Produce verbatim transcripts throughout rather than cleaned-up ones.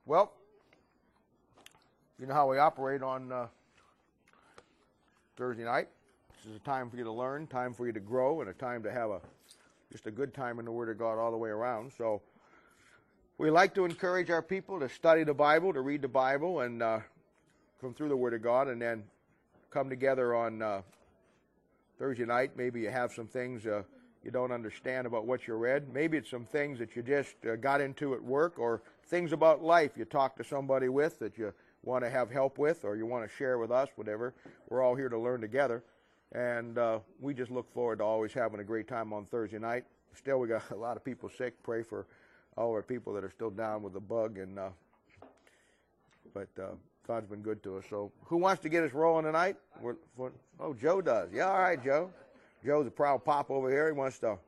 Well, you know how we operate on uh, Thursday night. This is a time for you to learn, time for you to grow, and a time to have a just a good time in the Word of God all the way around. So we like to encourage our people to study the Bible, to read the Bible, and uh, come through the Word of God, and then come together on uh, Thursday night. Maybe you have some things uh, you don't understand about what you read. Maybe it's some things that you just uh, got into at work, or things about life you talk to somebody with that you want to have help with, or you want to share with us, whatever. We're all here to learn together, and uh, we just look forward to always having a great time on Thursday night. Still, we got a lot of people sick. Pray for all our people that are still down with the bug, and uh, but uh, God's been good to us. So who wants to get us rolling tonight? We're, for, oh, Joe does. Yeah, all right, Joe. Joe's a proud pop over here. He wants to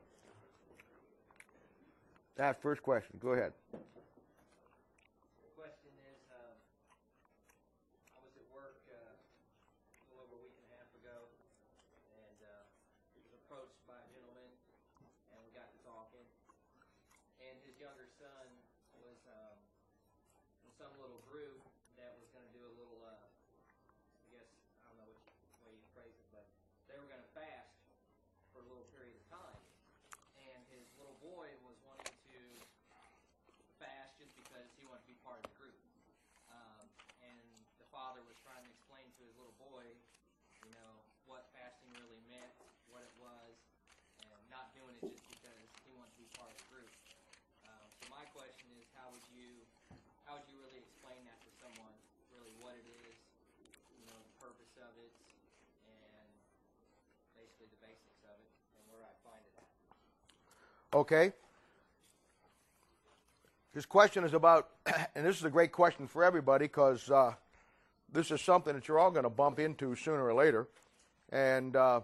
ask first question. Go ahead. The question is, uh, I was at work uh, a little over a week and a half ago, and uh, was approached by a gentleman, and we got to talking. And his younger son was um, in some little group that was going to do a little, uh, I guess, I don't know which way you phrase it, but they were going to fast for a little period of time. And his little boy was wanting to fast just because he wanted to be part of the group. Um, and the father was trying to explain to his little boy, you know, what fasting really meant, what it was, and not doing it just because he wanted to be part of the group. Um, so my question is, how would you, how would you really explain that to someone, really what it is, you know, the purpose of it, and basically the basics of it, and where I find it at? Okay. This question is about, and this is a great question for everybody, because uh, this is something that you're all going to bump into sooner or later, and uh,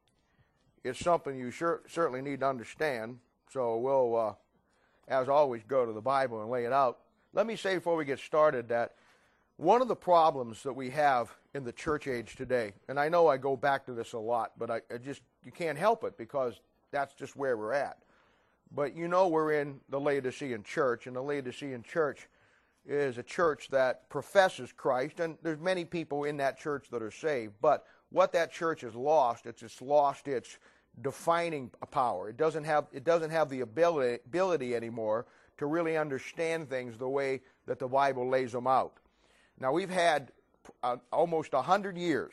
it's something you sure, certainly need to understand. So we'll, uh, as always, go to the Bible and lay it out. Let me say before we get started that one of the problems that we have in the church age today, and I know I go back to this a lot, but I, I just, you can't help it because that's just where we're at. But you know we're in the Laodicean church, and the Laodicean church is a church that professes Christ, and there's many people in that church that are saved. But what that church has lost, it's, it's lost its defining power. It doesn't have, it doesn't have the ability, ability anymore to really understand things the way that the Bible lays them out. Now, we've had uh, almost a hundred years,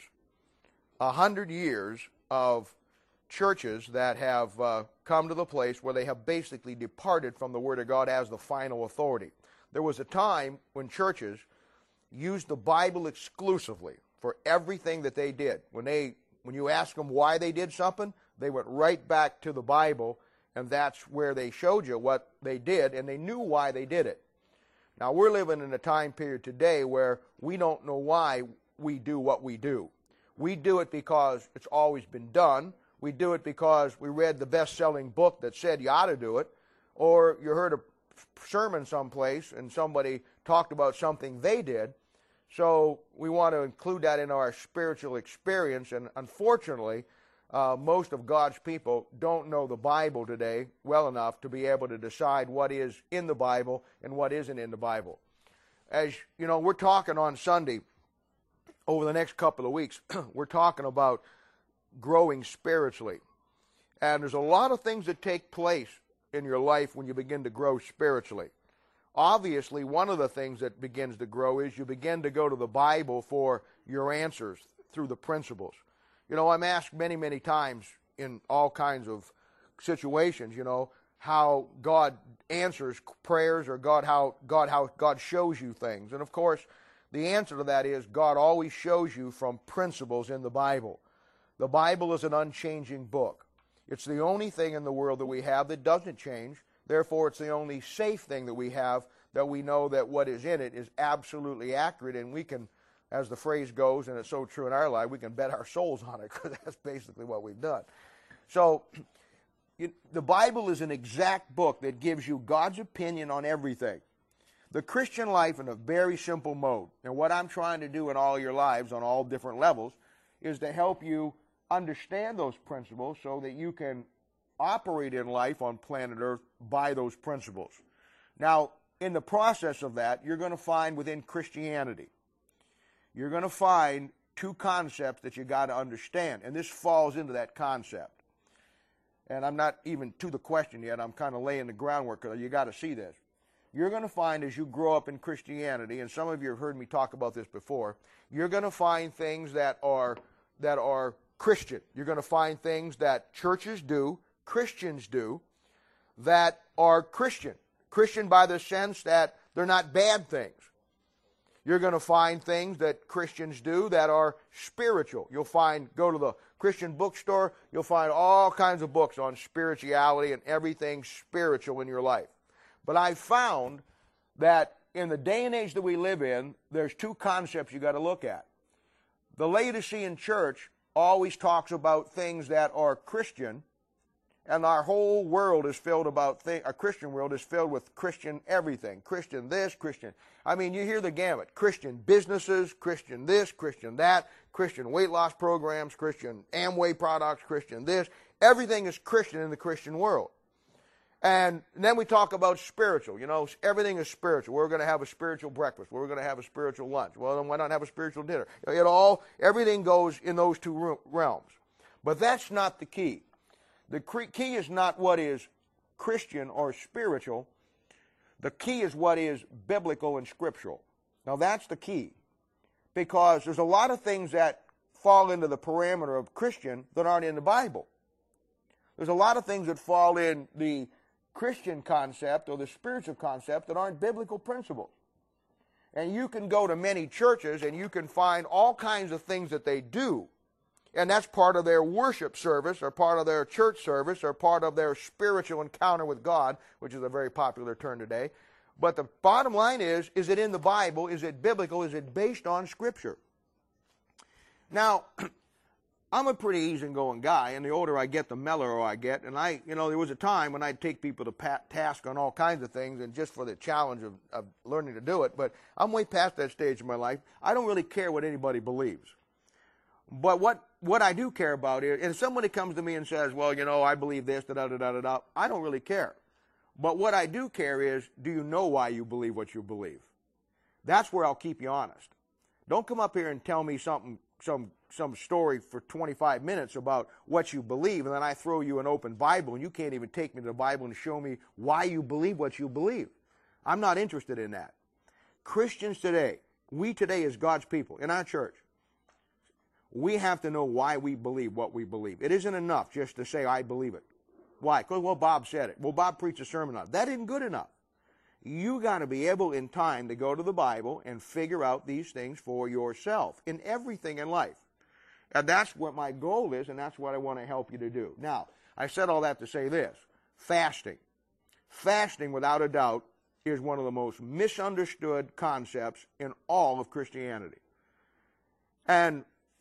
a hundred years of churches that have uh, come to the place where they have basically departed from the Word of God as the final authority. There was a time when churches used the Bible exclusively for everything that they did. When they, when you ask them why they did something, they went right back to the Bible, and that's where they showed you what they did, and they knew why they did it. Now, we're living in a time period today where we don't know why we do what we do. We do it because it's always been done. We do it because we read the best-selling book that said you ought to do it, or you heard a sermon someplace and somebody talked about something they did. So we want to include that in our spiritual experience, and unfortunately, uh, most of God's people don't know the Bible today well enough to be able to decide what is in the Bible and what isn't in the Bible. As you know, we're talking on Sunday, over the next couple of weeks, we're talking about growing spiritually. And there's a lot of things that take place in your life when you begin to grow spiritually. Obviously, one of the things that begins to grow is you begin to go to the Bible for your answers through the principles. You know, I'm asked many, many times in all kinds of situations, you know, how God answers prayers, or God how God how God shows you things. And of course, the answer to that is God always shows you from principles in the Bible. The Bible is an unchanging book. It's the only thing in the world that we have that doesn't change. Therefore, it's the only safe thing that we have, that we know that what is in it is absolutely accurate, and we can, as the phrase goes, and it's so true in our life, we can bet our souls on it, because that's basically what we've done. So, it, the Bible is an exact book that gives you God's opinion on everything. The Christian life in a very simple mode, and what I'm trying to do in all your lives on all different levels, is to help you understand those principles so that you can operate in life on planet Earth by those principles. Now, in the process of that, you're going to find within Christianity, you're going to find two concepts that you got to understand, and this falls into that concept. And I'm not even to the question yet. I'm kind of laying the groundwork because you got to see this. You're going to find as you grow up in Christianity, and some of you have heard me talk about this before, you're going to find things that are that are Christian. You're going to find things that churches do, Christians do, that are Christian. Christian by the sense that they're not bad things. You're going to find things that Christians do that are spiritual. You'll find, go to the Christian bookstore, you'll find all kinds of books on spirituality and everything spiritual in your life. But I found that in the day and age that we live in, there's two concepts you got to look at. The Laodicean church always talks about things that are Christian, and our whole world is filled about things, our Christian world is filled with Christian everything. Christian this, Christian. I mean, you hear the gamut. Christian businesses, Christian this, Christian that, Christian weight loss programs, Christian Amway products, Christian this. Everything is Christian in the Christian world. And then we talk about spiritual. You know, everything is spiritual. We're going to have a spiritual breakfast. We're going to have a spiritual lunch. Well, then why not have a spiritual dinner? It all, everything goes in those two realms. But that's not the key. The key is not what is Christian or spiritual. The key is what is biblical and scriptural. Now that's the key. Because there's a lot of things that fall into the parameter of Christian that aren't in the Bible. There's a lot of things that fall in the Christian concept or the spiritual concept that aren't biblical principles. And you can go to many churches and you can find all kinds of things that they do. And that's part of their worship service or part of their church service or part of their spiritual encounter with God, which is a very popular term today. But the bottom line is, is it in the Bible? Is it biblical? Is it based on Scripture? Now, I'm a pretty easygoing guy, and the older I get, the mellower I get. And I, you know, there was a time when I'd take people to pat task on all kinds of things and just for the challenge of, of learning to do it. But I'm way past that stage in my life. I don't really care what anybody believes. But what, what I do care about is, if somebody comes to me and says, well, you know, I believe this, da-da-da-da-da, I don't really care. But what I do care is, do you know why you believe what you believe? That's where I'll keep you honest. Don't come up here and tell me something, some some story for twenty-five minutes about what you believe, and then I throw you an open Bible, and you can't even take me to the Bible and show me why you believe what you believe. I'm not interested in that. Christians today, we today as God's people, in our church, we have to know why we believe what we believe. It isn't enough just to say, I believe it. Why? Because, well, Bob said it. Well, Bob preached a sermon on it. That isn't good enough. You got to be able in time to go to the Bible and figure out these things for yourself in everything in life. And that's what my goal is, and that's what I want to help you to do. Now, I said all that to say this. Fasting. Fasting, without a doubt, is one of the most misunderstood concepts in all of Christianity. And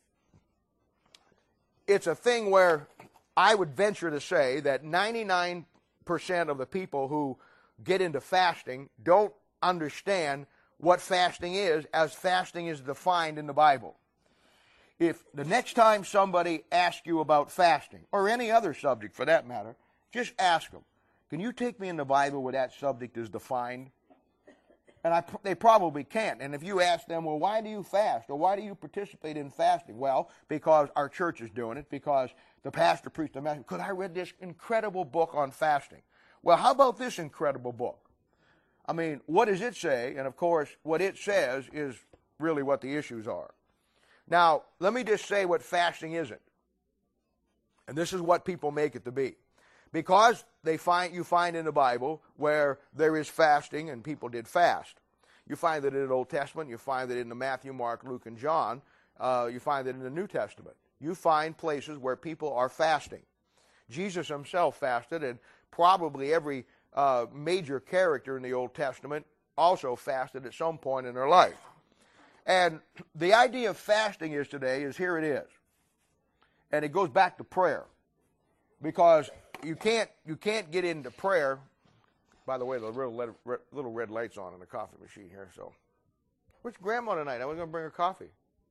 it's a thing where I would venture to say that ninety-nine percent of the people who get into fasting don't understand what fasting is as fasting is defined in the Bible. If the next time somebody asks you about fasting, or any other subject for that matter, just ask them, can you take me in the Bible where that subject is defined? And I, they probably can't. And if you ask them, well, why do you fast? Or why do you participate in fasting? Well, because our church is doing it, because the pastor preached a message, because I read this incredible book on fasting. Well, how about this incredible book? I mean, what does it say? And of course, what it says is really what the issues are. Now, let me just say what fasting isn't. And this is what people make it to be. Because they find you find in the Bible where there is fasting and people did fast. You find that in the Old Testament, you find that in the Matthew, Mark, Luke, and John, uh, you find that in the New Testament. You find places where people are fasting. Jesus himself fasted, and probably every uh, major character in the Old Testament also fasted at some point in their life. And the idea of fasting is today is here it is. And it goes back to prayer. Because you can't you can't get into prayer. By the way, the little, red, little red light's on in the coffee machine here. So, where's Grandma tonight? I was going to bring her coffee.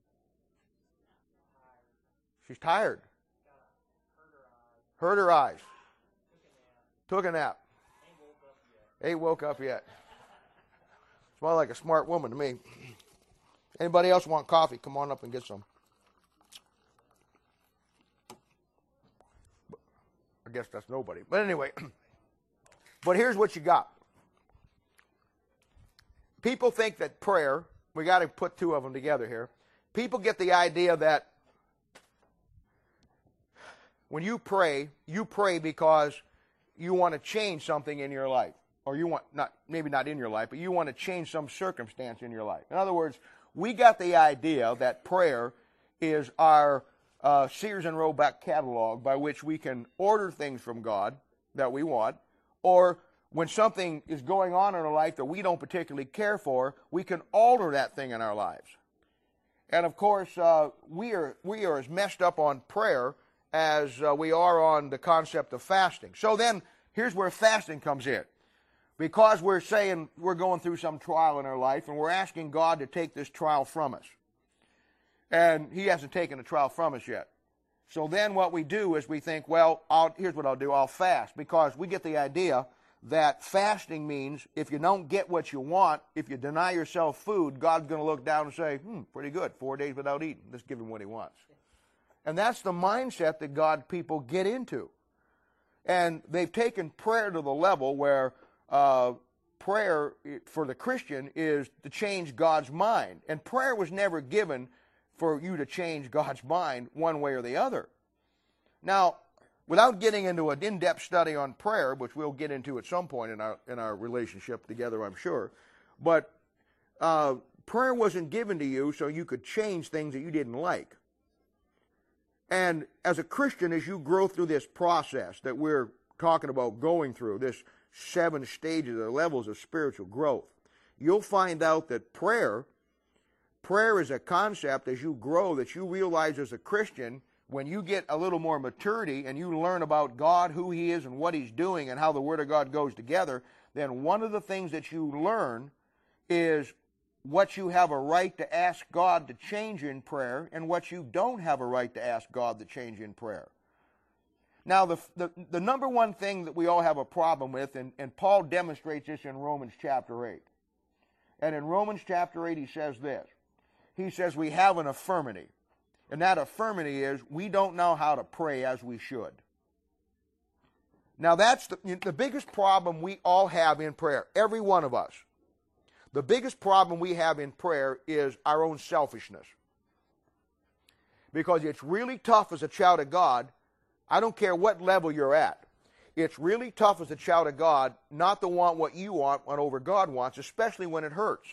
She's tired. Hurt her eyes. Took a nap. Ain't woke up yet. Smells like a smart woman to me. Anybody else want coffee? Come on up and get some. I guess that's nobody. But anyway, but here's what you got. People think that prayer, we got to put two of them together here. People get the idea that when you pray, you pray because you want to change something in your life. Or you want, not maybe not in your life, but you want to change some circumstance in your life. In other words, we got the idea that prayer is our uh, Sears and Roebuck catalog by which we can order things from God that we want, or when something is going on in our life that we don't particularly care for, we can alter that thing in our lives. And of course, uh, we are we are as messed up on prayer as uh, we are on the concept of fasting. So then, here's where fasting comes in. Because we're saying we're going through some trial in our life, and we're asking God to take this trial from us. And He hasn't taken the trial from us yet. So then what we do is we think, well, I'll, here's what I'll do. I'll fast. Because we get the idea that fasting means if you don't get what you want, if you deny yourself food, God's going to look down and say, hmm, pretty good, four days without eating. Let's give Him what He wants. And that's the mindset that God people get into. And they've taken prayer to the level where uh, prayer for the Christian is to change God's mind. And prayer was never given for you to change God's mind one way or the other. Now, without getting into an in-depth study on prayer, which we'll get into at some point in our in our relationship together, I'm sure, but uh, prayer wasn't given to you so you could change things that you didn't like. And as a Christian, as you grow through this process that we're talking about going through, this seven stages or levels of spiritual growth, you'll find out that prayer, prayer is a concept as you grow that you realize as a Christian, when you get a little more maturity and you learn about God, who He is and what He's doing and how the Word of God goes together, then one of the things that you learn is what you have a right to ask God to change in prayer and what you don't have a right to ask God to change in prayer. Now, the, the, the number one thing that we all have a problem with, and, and Paul demonstrates this in Romans chapter eight. And in Romans chapter eight, he says this. He says we have an infirmity. And that infirmity is we don't know how to pray as we should. Now, that's the, the biggest problem we all have in prayer, every one of us. The biggest problem we have in prayer is our own selfishness. Because it's really tough as a child of God, I don't care what level you're at, it's really tough as a child of God not to want what you want over God wants, especially when it hurts.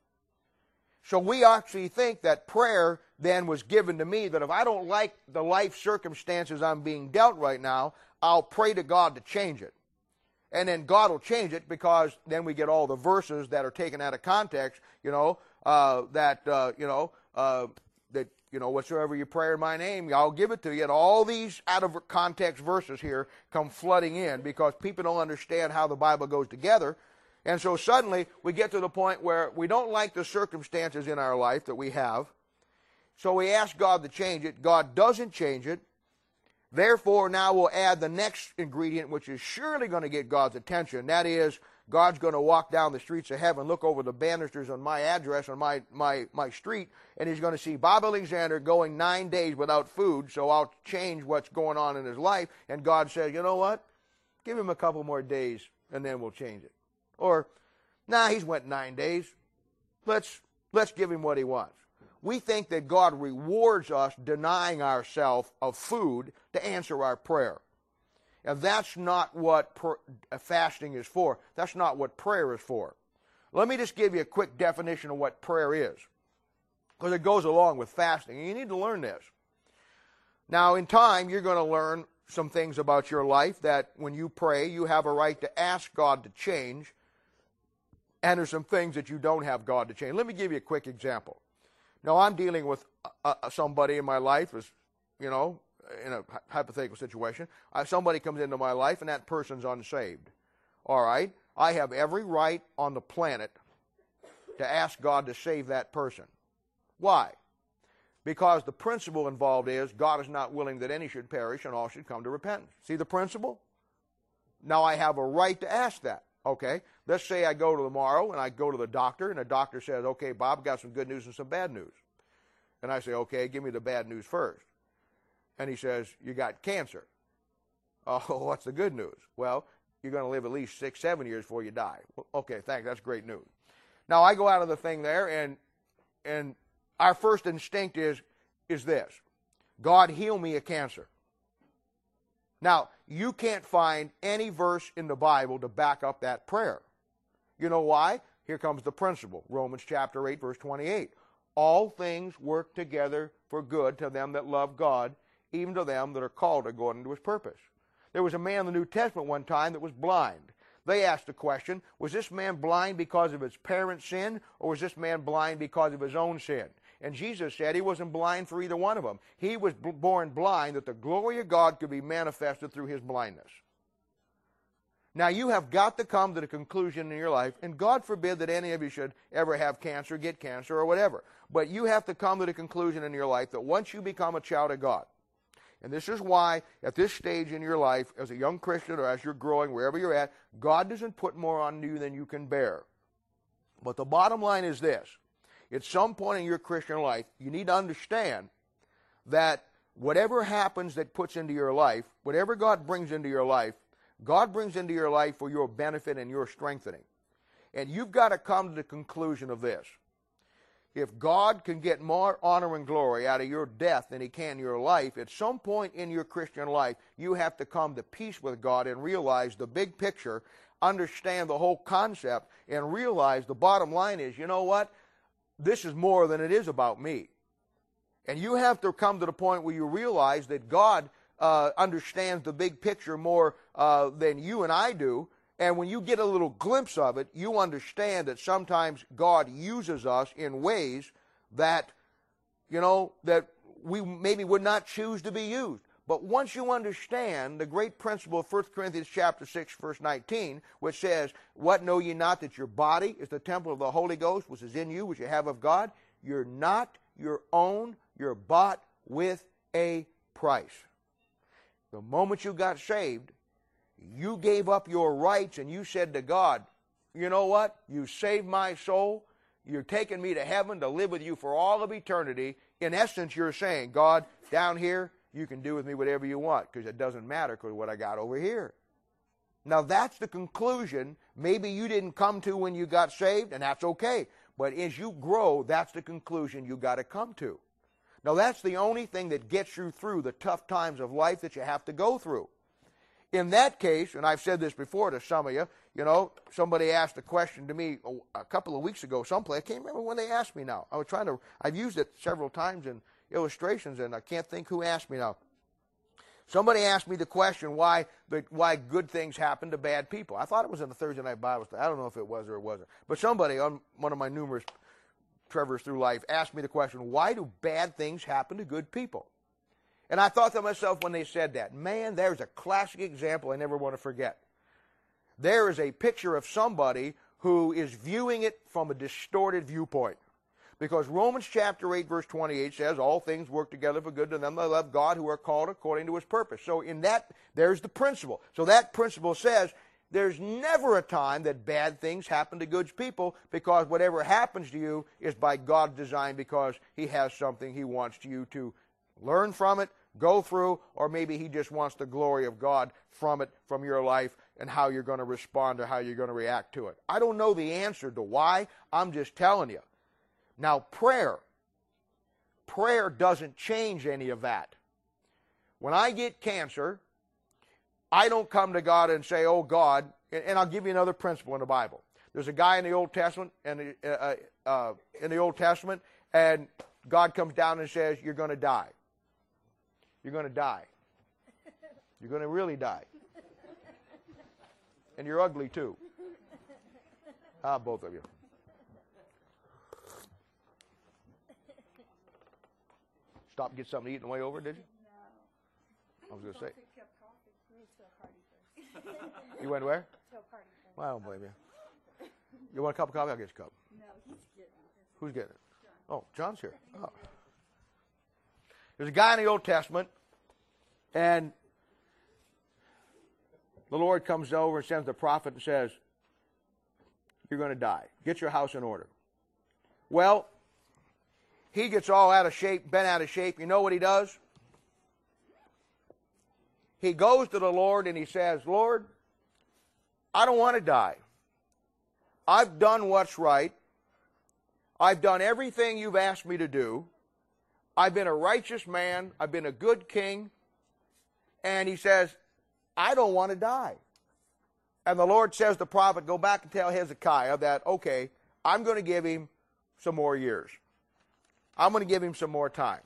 So we actually think that prayer then was given to me, that if I don't like the life circumstances I'm being dealt right now, I'll pray to God to change it. And then God will change it, because then we get all the verses that are taken out of context, you know, uh, that, uh, you know, uh, that, you know, whatsoever you pray in my name, I'll give it to you. And all these out of context verses here come flooding in because people don't understand how the Bible goes together. And so suddenly we get to the point where we don't like the circumstances in our life that we have. So we ask God to change it. God doesn't change it. Therefore, now we'll add the next ingredient, which is surely going to get God's attention. That is, God's going to walk down the streets of heaven, look over the banisters on my address on my, my, my street, and He's going to see Bob Alexander going nine days without food, so I'll change what's going on in his life. And God says, you know what? Give him a couple more days, and then we'll change it. Or, nah, he's went nine days. Let's, let's give him what he wants. We think that God rewards us denying ourselves of food to answer our prayer. And that's not what pr- fasting is for. That's not what prayer is for. Let me just give you a quick definition of what prayer is, because it goes along with fasting. And you need to learn this. Now, in time, you're going to learn some things about your life that when you pray, you have a right to ask God to change, and there's some things that you don't have God to change. Let me give you a quick example. Now, I'm dealing with uh, somebody in my life, as you know, in a hypothetical situation. Uh, somebody comes into my life, and that person's unsaved. All right? I have every right on the planet to ask God to save that person. Why? Because the principle involved is God is not willing that any should perish and all should come to repentance. See the principle? Now, I have a right to ask that. Okay? let's say I go to tomorrow and I go to the doctor, and the doctor says, okay, Bob, got some good news and some bad news. And I say, okay, give me the bad news first. And he says, you got cancer. Oh, what's the good news? Well, you're going to live at least six, seven years before you die. Well, okay, thanks, that's great news. Now, I go out of the thing there, and and our first instinct is, is this: God, heal me of cancer. Now, you can't find any verse in the Bible to back up that prayer. You know why? Here comes the principle. Romans chapter eight, verse twenty-eight. All things work together for good to them that love God, even to them that are called according to his purpose. There was a man in the New Testament one time that was blind. They asked the question, was this man blind because of his parents' sin, or was this man blind because of his own sin? And Jesus said he wasn't blind for either one of them. He was born blind that the glory of God could be manifested through his blindness. Now, you have got to come to the conclusion in your life, and God forbid that any of you should ever have cancer, get cancer, or whatever. But you have to come to the conclusion in your life that once you become a child of God, and this is why, at this stage in your life, as a young Christian or as you're growing, wherever you're at, God doesn't put more on you than you can bear. But the bottom line is this. At some point in your Christian life, you need to understand that whatever happens that puts into your life, whatever God brings into your life, God brings into your life for your benefit and your strengthening. And you've got to come to the conclusion of this. If God can get more honor and glory out of your death than he can your life, at some point in your Christian life, you have to come to peace with God and realize the big picture, understand the whole concept, and realize the bottom line is, you know what? This is more than it is about me. And you have to come to the point where you realize that God uh, understands the big picture more uh, than you and I do. And when you get a little glimpse of it, you understand that sometimes God uses us in ways that, you know, that we maybe would not choose to be used. But once you understand the great principle of First Corinthians chapter six, verse nineteen, which says, what know ye not, that your body is the temple of the Holy Ghost, which is in you, which you have of God? You're not your own. You're bought with a price. The moment you got saved, you gave up your rights and you said to God, you know what? You saved my soul. You're taking me to heaven to live with you for all of eternity. In essence, you're saying, God, down here, you can do with me whatever you want, because it doesn't matter because what I got over here. Now, that's the conclusion maybe you didn't come to when you got saved, and that's okay. But as you grow, that's the conclusion you got to come to. Now, that's the only thing that gets you through the tough times of life that you have to go through. In that case, and I've said this before to some of you, you know, somebody asked a question to me a couple of weeks ago someplace. I can't remember when they asked me now. I was trying to, I've used it several times in illustrations, and I can't think who asked me now. Somebody asked me the question why the, why good things happen to bad people. I thought it was in the Thursday night Bible study. I don't know if it was or it wasn't. But somebody on one of my numerous Trevors through life asked me the question, why do bad things happen to good people? And I thought to myself when they said that, man, there's a classic example I never want to forget. There is a picture of somebody who is viewing it from a distorted viewpoint. Because Romans chapter eight, verse twenty-eight says, all things work together for good to them that love God, who are called according to his purpose. So in that, there's the principle. So that principle says there's never a time that bad things happen to good people, because whatever happens to you is by God's design, because he has something he wants you to learn from it, go through, or maybe he just wants the glory of God from it, from your life, and how you're going to respond or how you're going to react to it. I don't know the answer to why. I'm just telling you. Now, prayer. Prayer doesn't change any of that. When I get cancer, I don't come to God and say, oh, God, and I'll give you another principle in the Bible. There's a guy in the Old Testament, and uh, uh, in the Old Testament, and God comes down and says, you're going to die. You're going to die. You're going to really die. And you're ugly, too. Ah, both of you. Stop and get something to eat on the way over, did you? No. I was going to say. You went where? To a party. Well, I don't blame you. You want a cup of coffee? I'll get you a cup. No, he's getting it. Who's getting it? John. Oh, John's here. Oh. There's a guy in the Old Testament, and the Lord comes over and sends the prophet and says, you're going to die. Get your house in order. Well, he gets all out of shape, bent out of shape. You know what he does? He goes to the Lord and he says, Lord, I don't want to die. I've done what's right. I've done everything you've asked me to do. I've been a righteous man. I've been a good king. And he says, I don't want to die. And the Lord says to the prophet, go back and tell Hezekiah that, okay, I'm going to give him some more years. I'm going to give him some more time.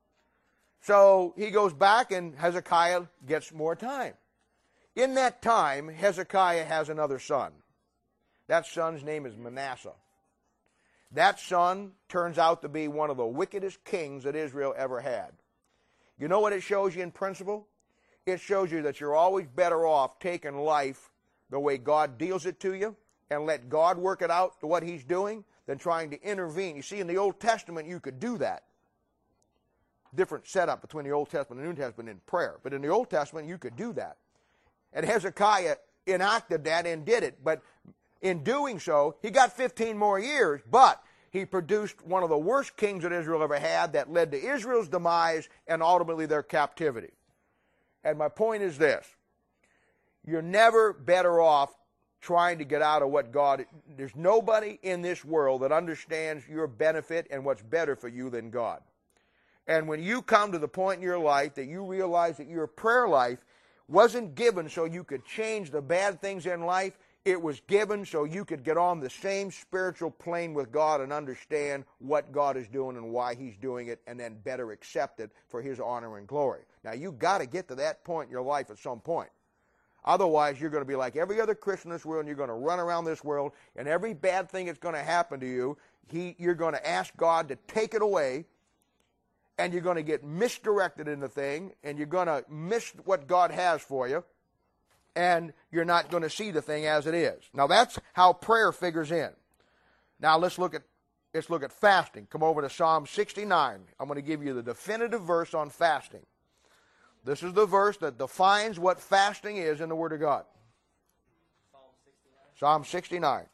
So he goes back and Hezekiah gets more time. In that time, Hezekiah has another son. That son's name is Manasseh. That son turns out to be one of the wickedest kings that Israel ever had. You know what it shows you in principle? It shows you that you're always better off taking life the way God deals it to you and let God work it out to what he's doing than trying to intervene. You see, in the Old Testament, you could do that. Different setup between the Old Testament and the New Testament in prayer. But in the Old Testament, you could do that. And Hezekiah enacted that and did it. But in doing so, he got fifteen more years, but he produced one of the worst kings that Israel ever had that led to Israel's demise and ultimately their captivity. And my point is this. You're never better off trying to get out of what God... There's nobody in this world that understands your benefit and what's better for you than God. And when you come to the point in your life that you realize that your prayer life wasn't given so you could change the bad things in life, it was given so you could get on the same spiritual plane with God and understand what God is doing and why he's doing it, and then better accept it for his honor and glory. Now, you've got to get to that point in your life at some point. Otherwise, you're going to be like every other Christian in this world, and you're going to run around this world, and every bad thing that's going to happen to you, he, you're going to ask God to take it away, and you're going to get misdirected in the thing, and you're going to miss what God has for you, and you're not going to see the thing as it is. Now, that's how prayer figures in. Now, let's look at let's look at fasting. Come over to Psalm sixty-nine. I'm going to give you the definitive verse on fasting. This is the verse that defines what fasting is in the Word of God. Psalm sixty-nine. Psalm sixty-nine.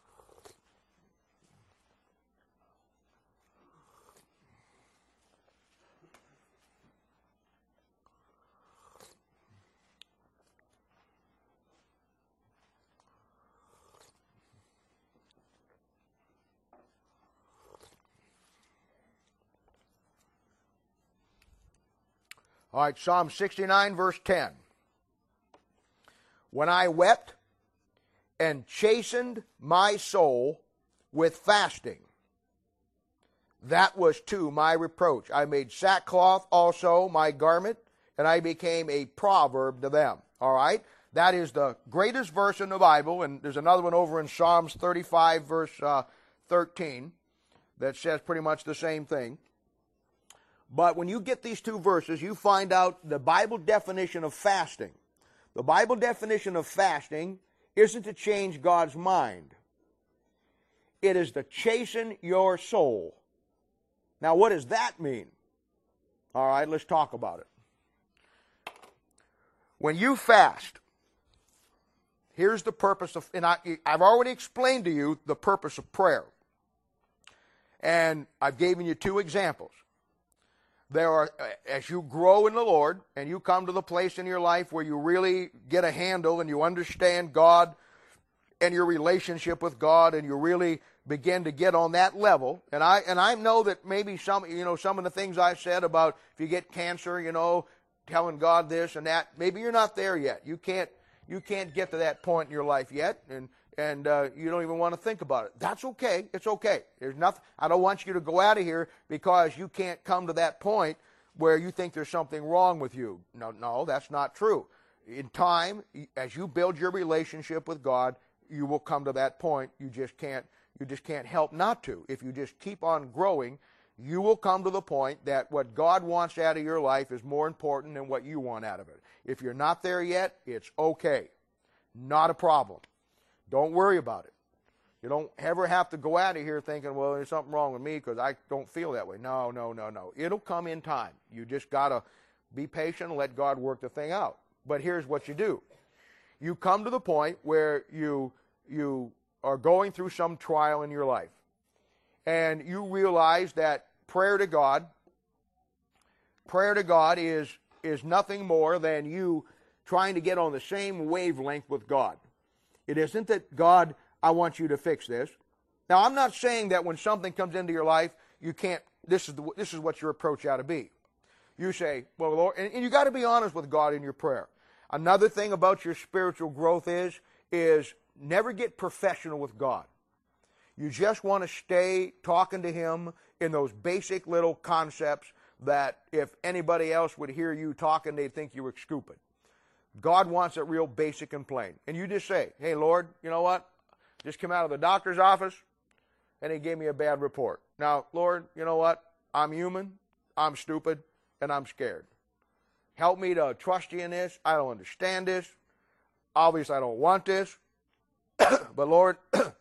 All right, Psalm sixty-nine, verse ten. When I wept and chastened my soul with fasting, that was to my reproach. I made sackcloth also my garment, and I became a proverb to them. All right? That is the greatest verse in the Bible, and there's another one over in Psalms thirty-five, verse uh, thirteen, that says pretty much the same thing. But when you get these two verses, you find out the Bible definition of fasting. The Bible definition of fasting isn't to change God's mind. It is to chasten your soul. Now, what does that mean? All right, let's talk about it. When you fast, here's the purpose of, and I, I've already explained to you the purpose of prayer. And I've given you two examples. There are, as you grow in the Lord and you come to the place in your life where you really get a handle and you understand God and your relationship with God, and you really begin to get on that level. And I and I know that maybe some, you know, some of the things I said about if you get cancer, you know, telling God this and that, maybe you're not there yet. You can't you can't get to that point in your life yet, and and uh, you don't even want to think about it. That's okay. It's okay. There's nothing. I don't want you to go out of here because you can't come to that point where you think there's something wrong with you. No, no, that's not true. In time, as you build your relationship with God, you will come to that point. You just can't. You just can't help not to. If you just keep on growing, you will come to the point that what God wants out of your life is more important than what you want out of it. If you're not there yet, it's okay. Not a problem. Don't worry about it. You don't ever have to go out of here thinking, well, there's something wrong with me because I don't feel that way. No, no, no, no. It'll come in time. You just got to be patient and let God work the thing out. But here's what you do. You come to the point where you you are going through some trial in your life, and you realize that prayer to God, prayer to God is, is nothing more than you trying to get on the same wavelength with God. It isn't that, God, I want you to fix this. Now, I'm not saying that when something comes into your life, you can't, this is, the, this is what your approach ought to be. You say, well, Lord, and, and you got to be honest with God in your prayer. Another thing about your spiritual growth is, is never get professional with God. You just want to stay talking to Him in those basic little concepts that if anybody else would hear you talking, they'd think you were stupid. God wants it real basic and plain. And you just say, hey, Lord, you know what? Just came out of the doctor's office, and he gave me a bad report. Now, Lord, you know what? I'm human, I'm stupid, and I'm scared. Help me to trust you in this. I don't understand this. Obviously, I don't want this. But, Lord,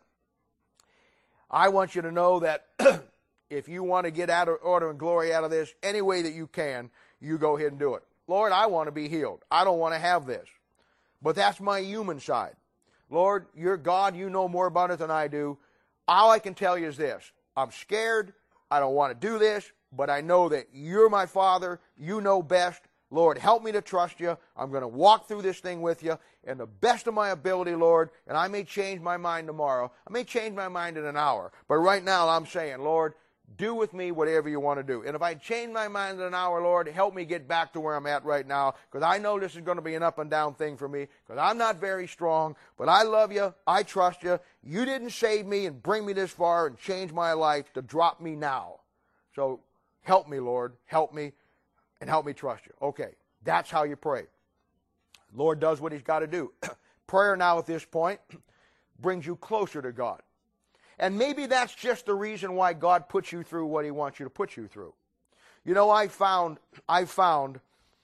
I want you to know that if you want to get out of order and glory out of this any way that you can, you go ahead and do it. Lord, I want to be healed. I don't want to have this. But that's my human side. Lord, you're God. You know more about it than I do. All I can tell you is this. I'm scared. I don't want to do this. But I know that you're my Father. You know best. Lord, help me to trust you. I'm going to walk through this thing with you in the best of my ability, Lord. And I may change my mind tomorrow. I may change my mind in an hour. But right now I'm saying, Lord, do with me whatever you want to do. And if I change my mind in an hour, Lord, help me get back to where I'm at right now, because I know this is going to be an up and down thing for me, because I'm not very strong, but I love you. I trust you. You didn't save me and bring me this far and change my life to drop me now. So help me, Lord. Help me, and help me trust you. Okay, that's how you pray. Lord does what He's got to do. Prayer now at this point brings you closer to God. And maybe that's just the reason why God puts you through what He wants you to put you through. You know, I found, I found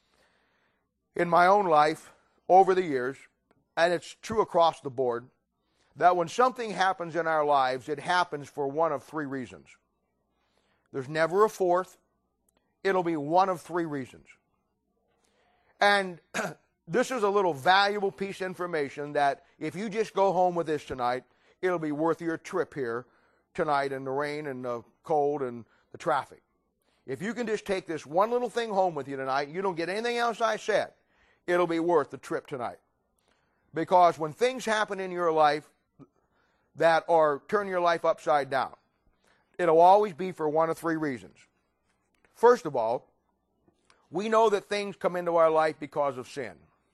in my own life over the years, and it's true across the board, that when something happens in our lives, it happens for one of three reasons. There's never a fourth. It'll be one of three reasons. And this is a little valuable piece of information that if you just go home with this tonight, it'll be worth your trip here tonight in the rain and the cold and the traffic. If you can just take this one little thing home with you tonight, you don't get anything else I said, it'll be worth the trip tonight. Because when things happen in your life that are turn your life upside down, it'll always be for one of three reasons. First of all, we know that things come into our life because of sin.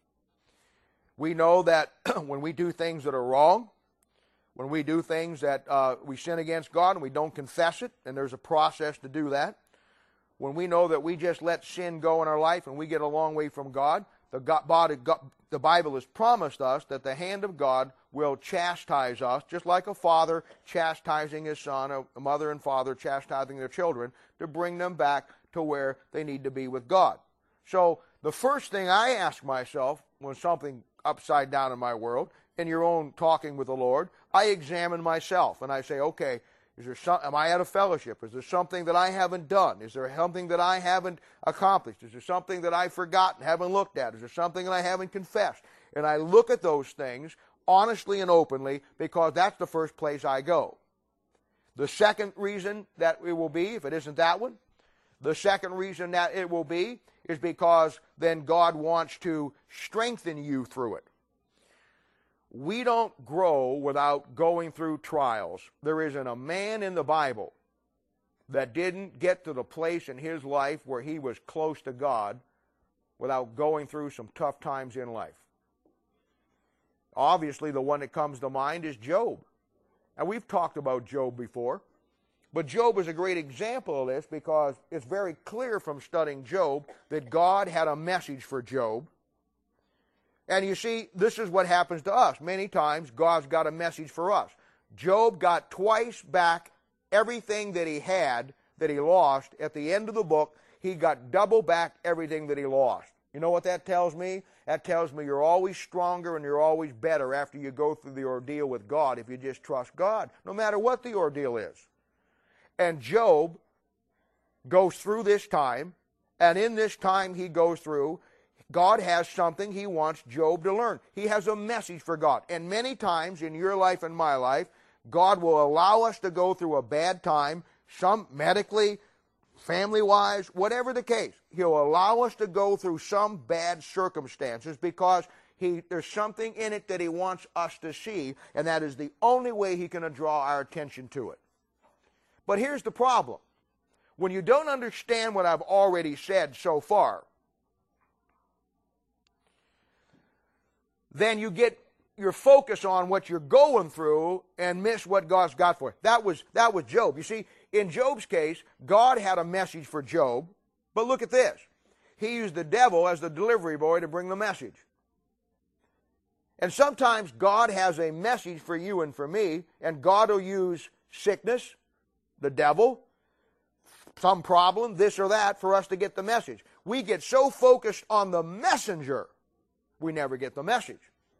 We know that when we do things that are wrong, when we do things that uh, we sin against God and we don't confess it, and there's a process to do that, when we know that we just let sin go in our life and we get a long way from God, the, God, body, God, the Bible has promised us that the hand of God will chastise us, just like a father chastising his son, a mother and father chastising their children, to bring them back to where they need to be with God. So the first thing I ask myself when something upside down in my world, in your own talking with the Lord, I examine myself and I say, okay, is there some, am I out of fellowship? Is there something that I haven't done? Is there something that I haven't accomplished? Is there something that I've forgotten, haven't looked at? Is there something that I haven't confessed? And I look at those things honestly and openly, because that's the first place I go. The second reason that it will be, if it isn't that one, the second reason that it will be is because then God wants to strengthen you through it. We don't grow without going through trials. There isn't a man in the Bible that didn't get to the place in his life where he was close to God without going through some tough times in life. Obviously, the one that comes to mind is Job. And we've talked about Job before. But Job is a great example of this, because it's very clear from studying Job that God had a message for Job. And you see, this is what happens to us. Many times, God's got a message for us. Job got twice back everything that he had that he lost. At the end of the book, he got double back everything that he lost. You know what that tells me? That tells me you're always stronger and you're always better after you go through the ordeal with God if you just trust God, no matter what the ordeal is. And Job goes through this time, and in this time he goes through, God has something he wants Job to learn. He has a message for God. And many times in your life and my life, God will allow us to go through a bad time, some medically, family-wise, whatever the case. He'll allow us to go through some bad circumstances because he, there's something in it that he wants us to see, and that is the only way he can draw our attention to it. But here's the problem. When you don't understand what I've already said so far, then you get your focus on what you're going through and miss what God's got for you. That was, that was Job. You see, in Job's case, God had a message for Job, but look at this. He used the devil as the delivery boy to bring the message. And sometimes God has a message for you and for me, and God will use sickness, the devil, some problem, this or that, for us to get the message. We get so focused on the messenger, we never get the message.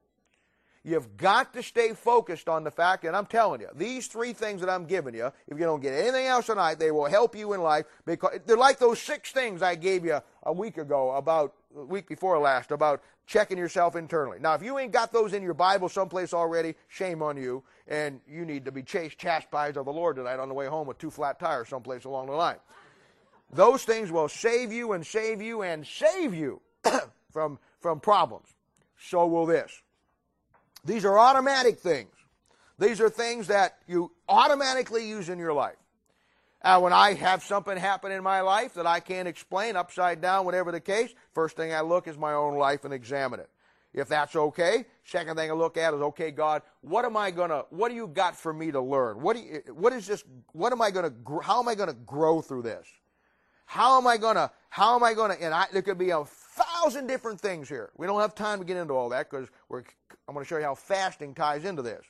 You've got to stay focused on the fact, and I'm telling you, these three things that I'm giving you, if you don't get anything else tonight, they will help you in life, because they're like those six things I gave you a week ago, about a week before last, about checking yourself internally. Now, if you ain't got those in your Bible someplace already, shame on you, and you need to be chased, chastised of the Lord tonight on the way home with two flat tires someplace along the line. Those things will save you and save you and save you from, from problems. So will this. These are automatic things. These are things that you automatically use in your life. Uh, when I have something happen in my life that I can't explain, upside down, whatever the case, first thing I look is my own life and examine it. If that's okay, second thing I look at is, okay, God, what am I gonna? What do you got for me to learn? What do you, what is this? What am I gonna? How am I gonna grow through this? How am I gonna? How am I gonna? And I, there could be a thousand different things here. We don't have time to get into all that because we're. I'm going to show you how fasting ties into this.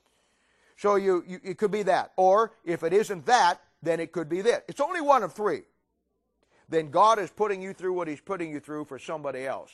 So you, you, it could be that, or if it isn't that, then it could be this. It's only one of three. Then God is putting you through what He's putting you through for somebody else.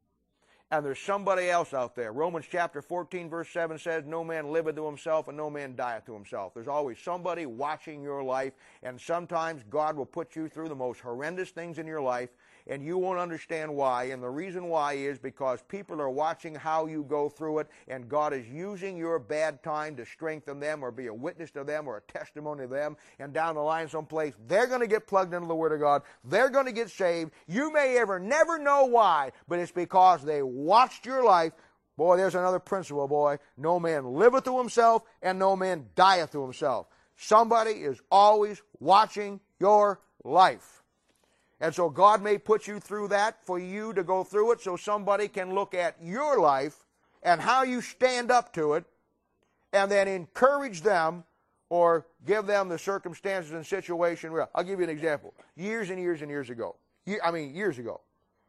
And there's somebody else out there. Romans chapter fourteen, verse seven says, no man liveth to himself, and no man dieth to himself. There's always somebody watching your life, and sometimes God will put you through the most horrendous things in your life, and you won't understand why. And the reason why is because people are watching how you go through it, and God is using your bad time to strengthen them or be a witness to them or a testimony to them. And down the line someplace, they're going to get plugged into the Word of God. They're going to get saved. You may ever never know why, but it's because they watched your life. Boy, there's another principle, boy. No man liveth to himself, and no man dieth to himself. Somebody is always watching your life. And so God may put you through that for you to go through it so somebody can look at your life and how you stand up to it and then encourage them or give them the circumstances and situation. I'll give you an example. Years and years and years ago. I mean, years ago.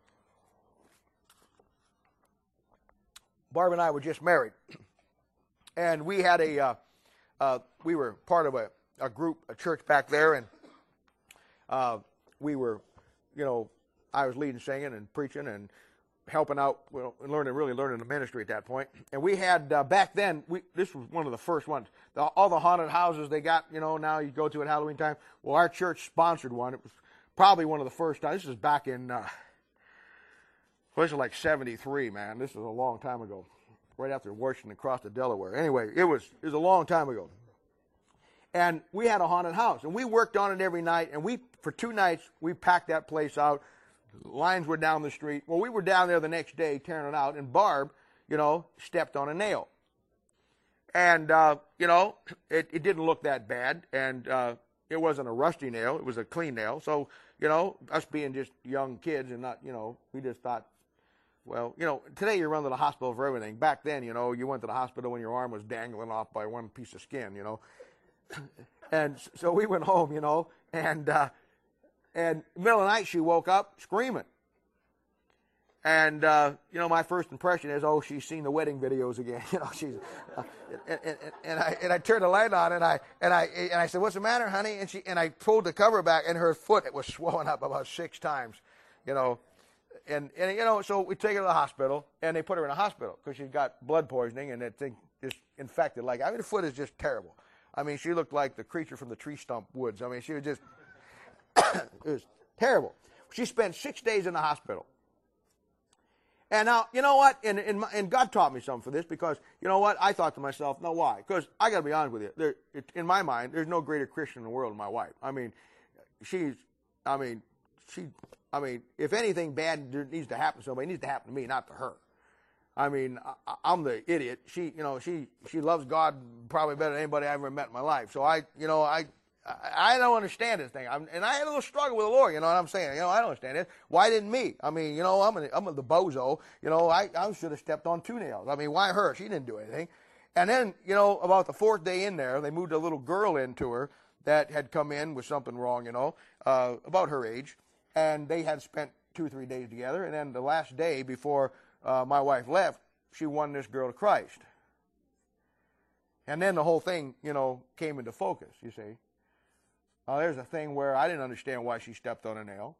Barb and I were just married. And we had a, uh, uh, we were part of a, a group, a church back there, and uh, we were, you know, I was leading singing and preaching and helping out, well, learning, really learning the ministry at that point. And we had, uh, back then, we, this was one of the first ones. The, all the haunted houses they got, you know, now you go to at Halloween time. Well, our church sponsored one. It was probably one of the first times. This is back in, uh, well, this was like seventy-three, man. This was a long time ago, right after Washington crossed the Delaware. Anyway, it was, it was a long time ago. And we had a haunted house, and we worked on it every night, and we, for two nights, we packed that place out. Lines were down the street. Well, we were down there the next day tearing it out, and Barb, you know, stepped on a nail. And, uh, you know, it, it didn't look that bad, and uh, it wasn't a rusty nail. It was a clean nail. So, you know, us being just young kids and not, you know, we just thought, well, you know, today you run to the hospital for everything. Back then, you know, you went to the hospital when your arm was dangling off by one piece of skin, you know. And so we went home, you know, and uh, and middle of the night she woke up screaming. And, uh, you know, my first impression is, oh, she's seen the wedding videos again. You know, she's, uh, and, and, and I and I turned the light on, and I and I and I said, what's the matter, honey? And she and I pulled the cover back, and her foot, it was swollen up about six times, you know. And, and you know, so we take her to the hospital, and they put her in a hospital because she's got blood poisoning, and that thing is infected. Like, I mean, the foot is just terrible. I mean, she looked like the creature from the tree stump woods. I mean, she was just, it was terrible. She spent six days in the hospital. And now, you know what? And, and, my, and God taught me something for this because, you know what? I thought to myself, no, why? Because I got to be honest with you. There, it, in my mind, there's no greater Christian in the world than my wife. I mean, she's, I mean, she, I mean, if anything bad needs to happen to somebody, it needs to happen to me, not to her. I mean, I, I'm the idiot. She, you know, she, she loves God probably better than anybody I've ever met in my life. So I, you know, I, I don't understand this thing. I'm, and I had a little struggle with the Lord, you know what I'm saying? You know, I don't understand it. Why didn't me? I mean, you know, I'm, a, I'm a, the bozo. You know, I, I should have stepped on two nails. I mean, why her? She didn't do anything. And then, you know, about the fourth day in there, they moved a little girl into her that had come in with something wrong, you know, uh, about her age. And they had spent two or three days together. And then the last day before uh, my wife left, she won this girl to Christ. And then the whole thing, you know, came into focus, you see. Uh, there's a thing where I didn't understand why she stepped on a nail.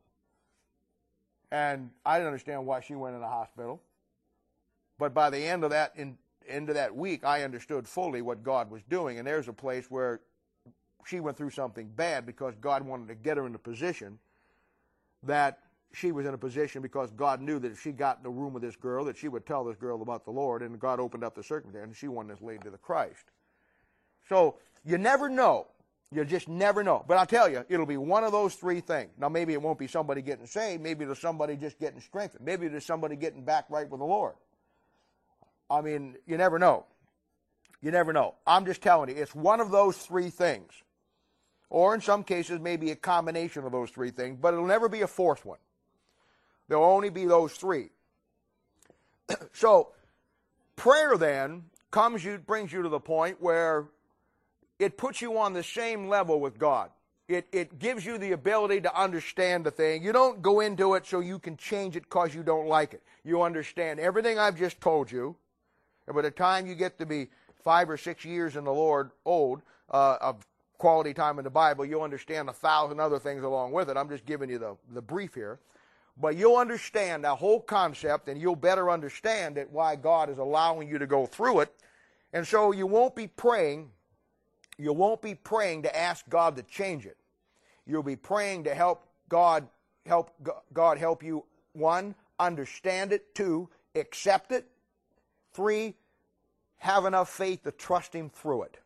And I didn't understand why she went in the hospital. But by the end of that in, end of that week, I understood fully what God was doing. And there's a place where she went through something bad because God wanted to get her in a position that she was in a position because God knew that if she got in the room with this girl, that she would tell this girl about the Lord. And God opened up the circumstance, and she won this lady to the Christ. So you never know. You just never know. But I'll tell you, it'll be one of those three things. Now, maybe it won't be somebody getting saved. Maybe there's somebody just getting strengthened. Maybe there's somebody getting back right with the Lord. I mean, you never know. You never know. I'm just telling you, it's one of those three things. Or in some cases, maybe a combination of those three things. But it'll never be a fourth one. There'll only be those three. So, prayer then comes you, brings you to the point where it puts you on the same level with God. It, it gives you the ability to understand the thing. You don't go into it so you can change it because you don't like it. You understand everything I've just told you. And by the time you get to be five or six years in the Lord old, uh, of quality time in the Bible, you'll understand a thousand other things along with it. I'm just giving you the, the brief here. But you'll understand that whole concept, and you'll better understand it, why God is allowing you to go through it. And so you won't be praying You won't be praying to ask God to change it. You'll be praying to help God help God help you, one, understand it, two, accept it, three, have enough faith to trust Him through it.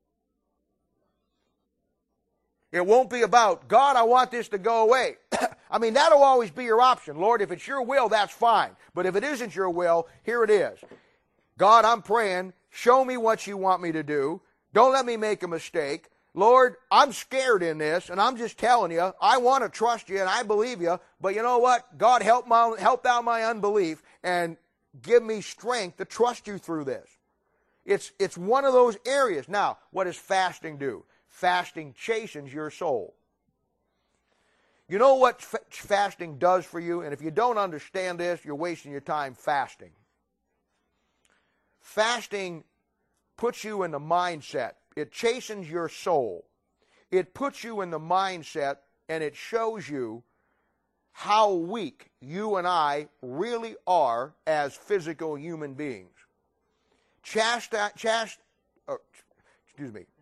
It won't be about, God, I want this to go away. I mean, that'll always be your option. Lord, if it's your will, that's fine. But if it isn't your will, here it is. God, I'm praying, show me what you want me to do. Don't let me make a mistake. Lord, I'm scared in this, and I'm just telling you, I want to trust you, and I believe you, but you know what? God, help my, help out my unbelief, and give me strength to trust you through this. It's, it's one of those areas. Now, what does fasting do? Fasting chastens your soul. You know what fa- fasting does for you? And if you don't understand this, you're wasting your time fasting. Fasting puts you in the mindset. It chastens your soul. It puts you in the mindset, and it shows you how weak you and I really are as physical human beings. Chast, chast, uh, excuse me.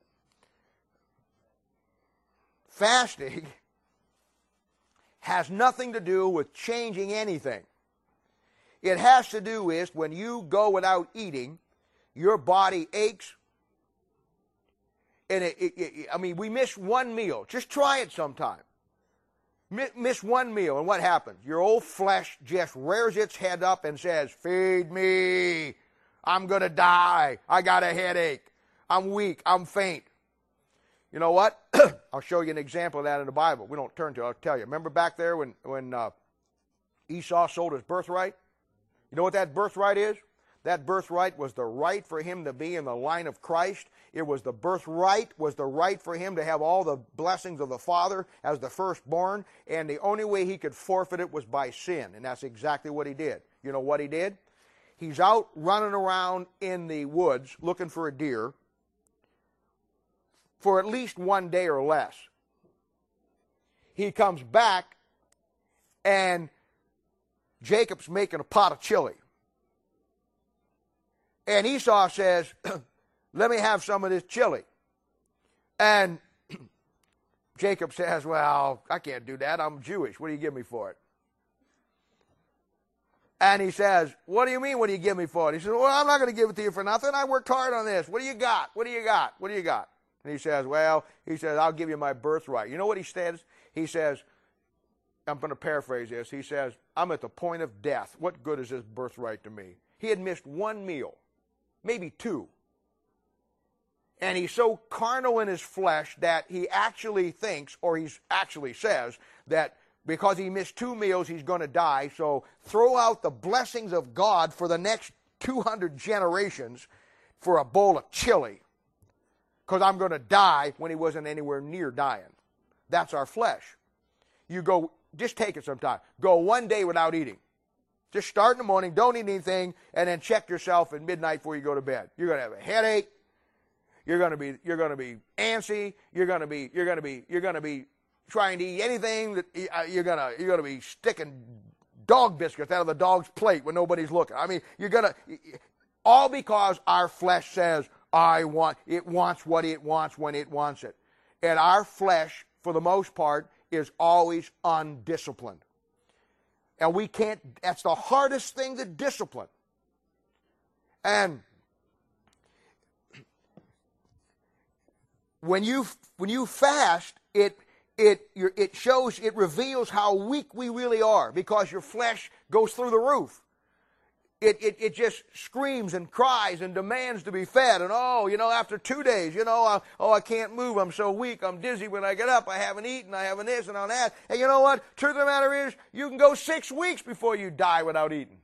Fasting has nothing to do with changing anything. It has to do with when you go without eating, your body aches. And it, it, it, I mean, we miss one meal. Just try it sometime. Miss one meal, and what happens? Your old flesh just rears its head up and says, feed me. I'm going to die. I got a headache. I'm weak. I'm faint. You know what? I'll show you an example of that in the Bible. We don't turn to it. I'll tell you. Remember back there when, when uh, Esau sold his birthright? You know what that birthright is? That birthright was the right for him to be in the line of Christ. It was the birthright, was the right for him to have all the blessings of the Father as the firstborn, and the only way he could forfeit it was by sin, and that's exactly what he did. You know what he did? He's out running around in the woods looking for a deer for at least one day or less. He comes back, and Jacob's making a pot of chili. And Esau says, let me have some of this chili. And Jacob says, well, I can't do that. I'm Jewish. What do you give me for it? And he says, what do you mean, what do you give me for it? He says, well, I'm not going to give it to you for nothing. I worked hard on this. What do you got? What do you got? What do you got? And he says, well, he says, I'll give you my birthright. You know what he says? He says, I'm going to paraphrase this. He says, I'm at the point of death. What good is this birthright to me? He had missed one meal, maybe two. And he's so carnal in his flesh that he actually thinks, or he actually says, that because he missed two meals, he's going to die. So throw out the blessings of God for the next two hundred generations for a bowl of chili, because I'm going to die when he wasn't anywhere near dying. That's our flesh. You go, just take it sometime. Go one day without eating. Just start in the morning, don't eat anything, and then check yourself at midnight before you go to bed. You're going to have a headache. You're going to be, you're going to be antsy. You're going to be, you're going to be, you're going to be trying to eat anything that uh, you're going to, you're going to be sticking dog biscuits out of the dog's plate when nobody's looking. I mean, you're going to, all because our flesh says, I want, it wants what it wants when it wants it. And our flesh, for the most part, is always undisciplined. And we can't, that's the hardest thing to discipline. And when you when you fast, it it it shows, it reveals how weak we really are, because your flesh goes through the roof. It, it it just screams and cries and demands to be fed. And oh, you know, after two days, you know, I, oh, I can't move. I'm so weak. I'm dizzy when I get up. I haven't eaten. I haven't this and on that. And you know what? Truth of the matter is, you can go six weeks before you die without eating.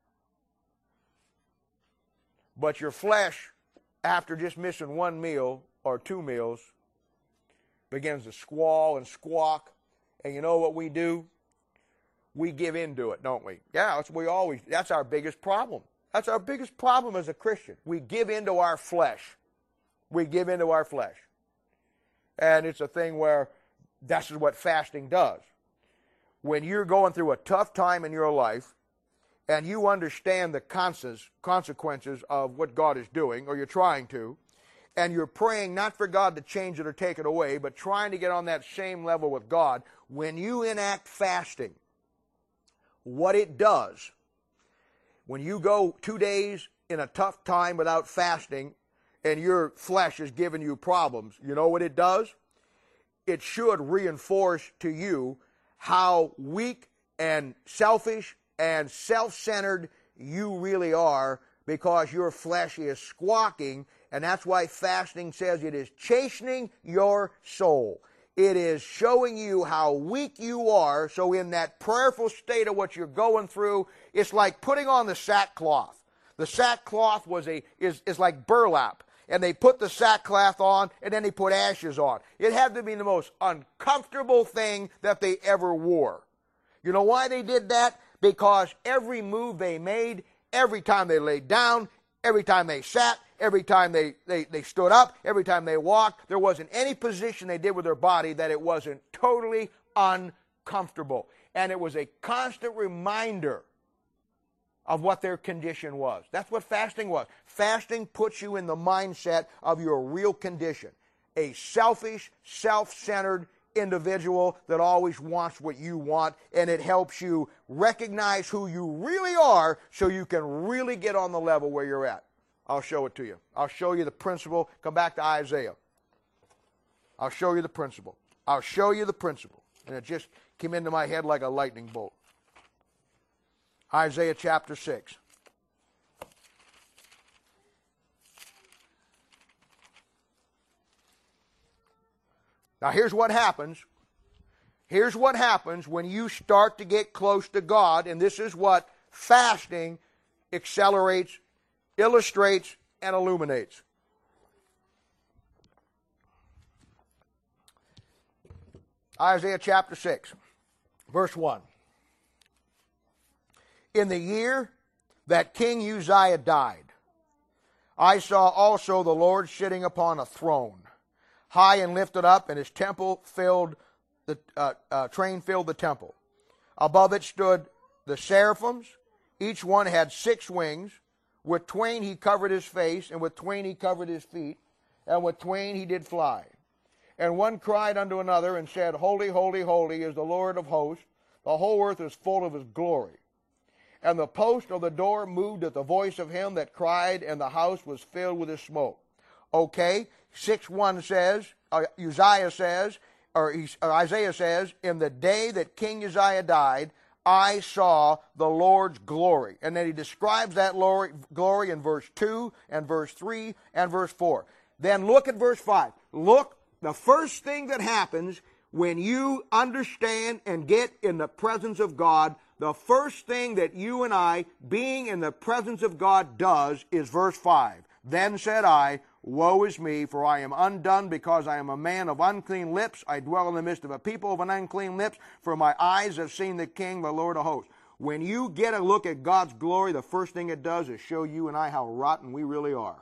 But your flesh, after just missing one meal or two meals, begins to squall and squawk. And you know what we do? We give in to it, don't we? Yeah, that's we always. That's our biggest problem. That's our biggest problem as a Christian. We give in to our flesh. We give in to our flesh. And it's a thing where that's what fasting does. When you're going through a tough time in your life, and you understand the consequences of what God is doing, or you're trying to, and you're praying not for God to change it or take it away, but trying to get on that same level with God, when you enact fasting, what it does, when you go two days in a tough time without fasting and your flesh is giving you problems, you know what it does? It should reinforce to you how weak and selfish and self-centered you really are, because your flesh is squawking, and that's why fasting says it is chastening your soul. It is showing you how weak you are. So in that prayerful state of what you're going through, it's like putting on the sackcloth. The sackcloth was a is, is like burlap. And they put the sackcloth on, and then they put ashes on. It had to be the most uncomfortable thing that they ever wore. You know why they did that? Because every move they made, every time they laid down, every time they sat, every time they, they, they stood up, every time they walked, there wasn't any position they did with their body that it wasn't totally uncomfortable. And it was a constant reminder of what their condition was. That's what fasting was. Fasting puts you in the mindset of your real condition. A selfish, self-centered individual that always wants what you want, and it helps you recognize who you really are so you can really get on the level where you're at. I'll show it to you. I'll show you the principle. Come back to Isaiah. I'll show you the principle. I'll show you the principle. And it just came into my head like a lightning bolt. Isaiah chapter six. Now here's what happens. Here's what happens when you start to get close to God, and this is what fasting accelerates, illustrates, and illuminates. Isaiah chapter six, verse one. In the year that King Uzziah died, I saw also the Lord sitting upon a throne, high and lifted up, and his temple filled the uh, uh, train filled the temple. Above it stood the seraphims. Each one had six wings. With twain he covered his face, and with twain he covered his feet, and with twain he did fly. And one cried unto another and said, Holy, holy, holy is the Lord of hosts. The whole earth is full of his glory. And the post of the door moved at the voice of him that cried, and the house was filled with his smoke. Okay, six one says, uh, Uzziah says, or, or Isaiah says, in the day that King Uzziah died, I saw the Lord's glory. And then he describes that glory, glory in verse two and verse three and verse four. Then look at verse five. Look, the first thing that happens when you understand and get in the presence of God, the first thing that you and I, being in the presence of God, does is verse five. Then said I, woe is me, for I am undone, because I am a man of unclean lips. I dwell in the midst of a people of an unclean lips, for my eyes have seen the King, the Lord of hosts. When you get a look at God's glory, the first thing it does is show you and I how rotten we really are.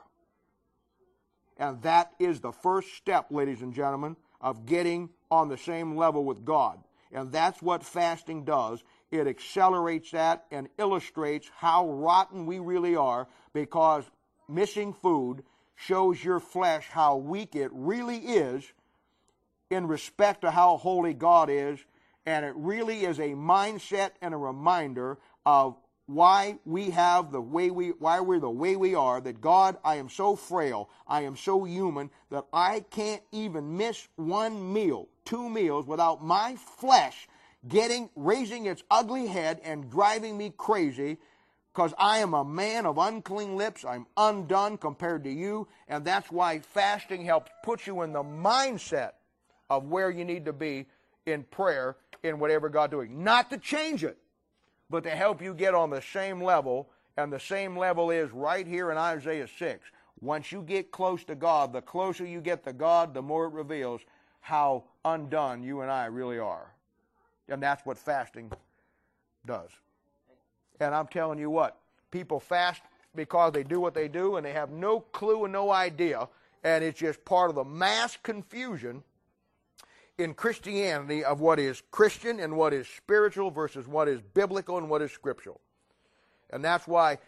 And that is the first step, ladies and gentlemen, of getting on the same level with God. And that's what fasting does. It accelerates that and illustrates how rotten we really are, because missing food shows your flesh how weak it really is in respect to how holy God is, and it really is a mindset and a reminder of why we have the way we, why we're the way we are, that God, I am so frail, I am so human, that I can't even miss one meal, two meals, without my flesh getting, raising its ugly head and driving me crazy, because I am a man of unclean lips. I'm undone compared to you, and that's why fasting helps put you in the mindset of where you need to be in prayer, in whatever God's doing. Not to change it, but to help you get on the same level, and the same level is right here in Isaiah six. Once you get close to God, the closer you get to God, the more it reveals how undone you and I really are. And that's what fasting does. And I'm telling you what, people fast because they do what they do, and they have no clue and no idea, and it's just part of the mass confusion in Christianity of what is Christian and what is spiritual versus what is biblical and what is scriptural. And that's why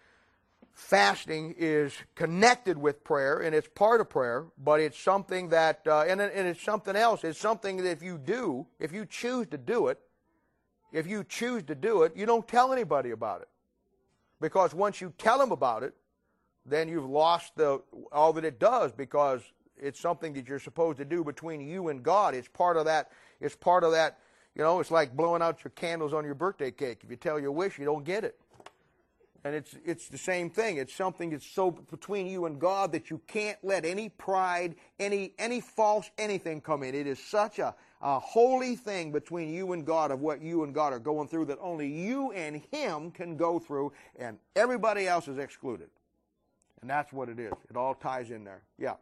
fasting is connected with prayer, and it's part of prayer, but it's something that, uh, and, and it's something else. It's something that if you do, if you choose to do it, if you choose to do it, you don't tell anybody about it. Because once you tell them about it, then you've lost the, all that it does, because it's something that you're supposed to do between you and God. It's part of that, it's part of that, you know, it's like blowing out your candles on your birthday cake. If you tell your wish, you don't get it. And it's it's the same thing. It's something that's so between you and God that you can't let any pride, any any false anything come in. It is such a, a holy thing between you and God of what you and God are going through that only you and Him can go through, and everybody else is excluded. And that's what it is. It all ties in there. Yeah.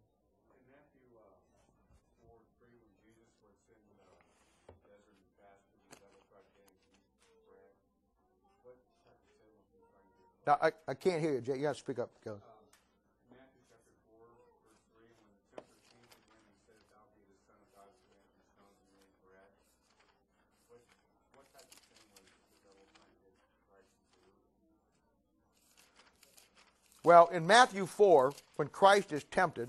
Now, I, I can't hear you, Jay. You have to speak up. Go. Um, Matthew chapter four, verse three, when the tempter came to him and said, "Thou be the Son of God, command these stones to be made bread." What, what type of thing was the devil trying to get Christ to do? Well, in Matthew four, when Christ is tempted,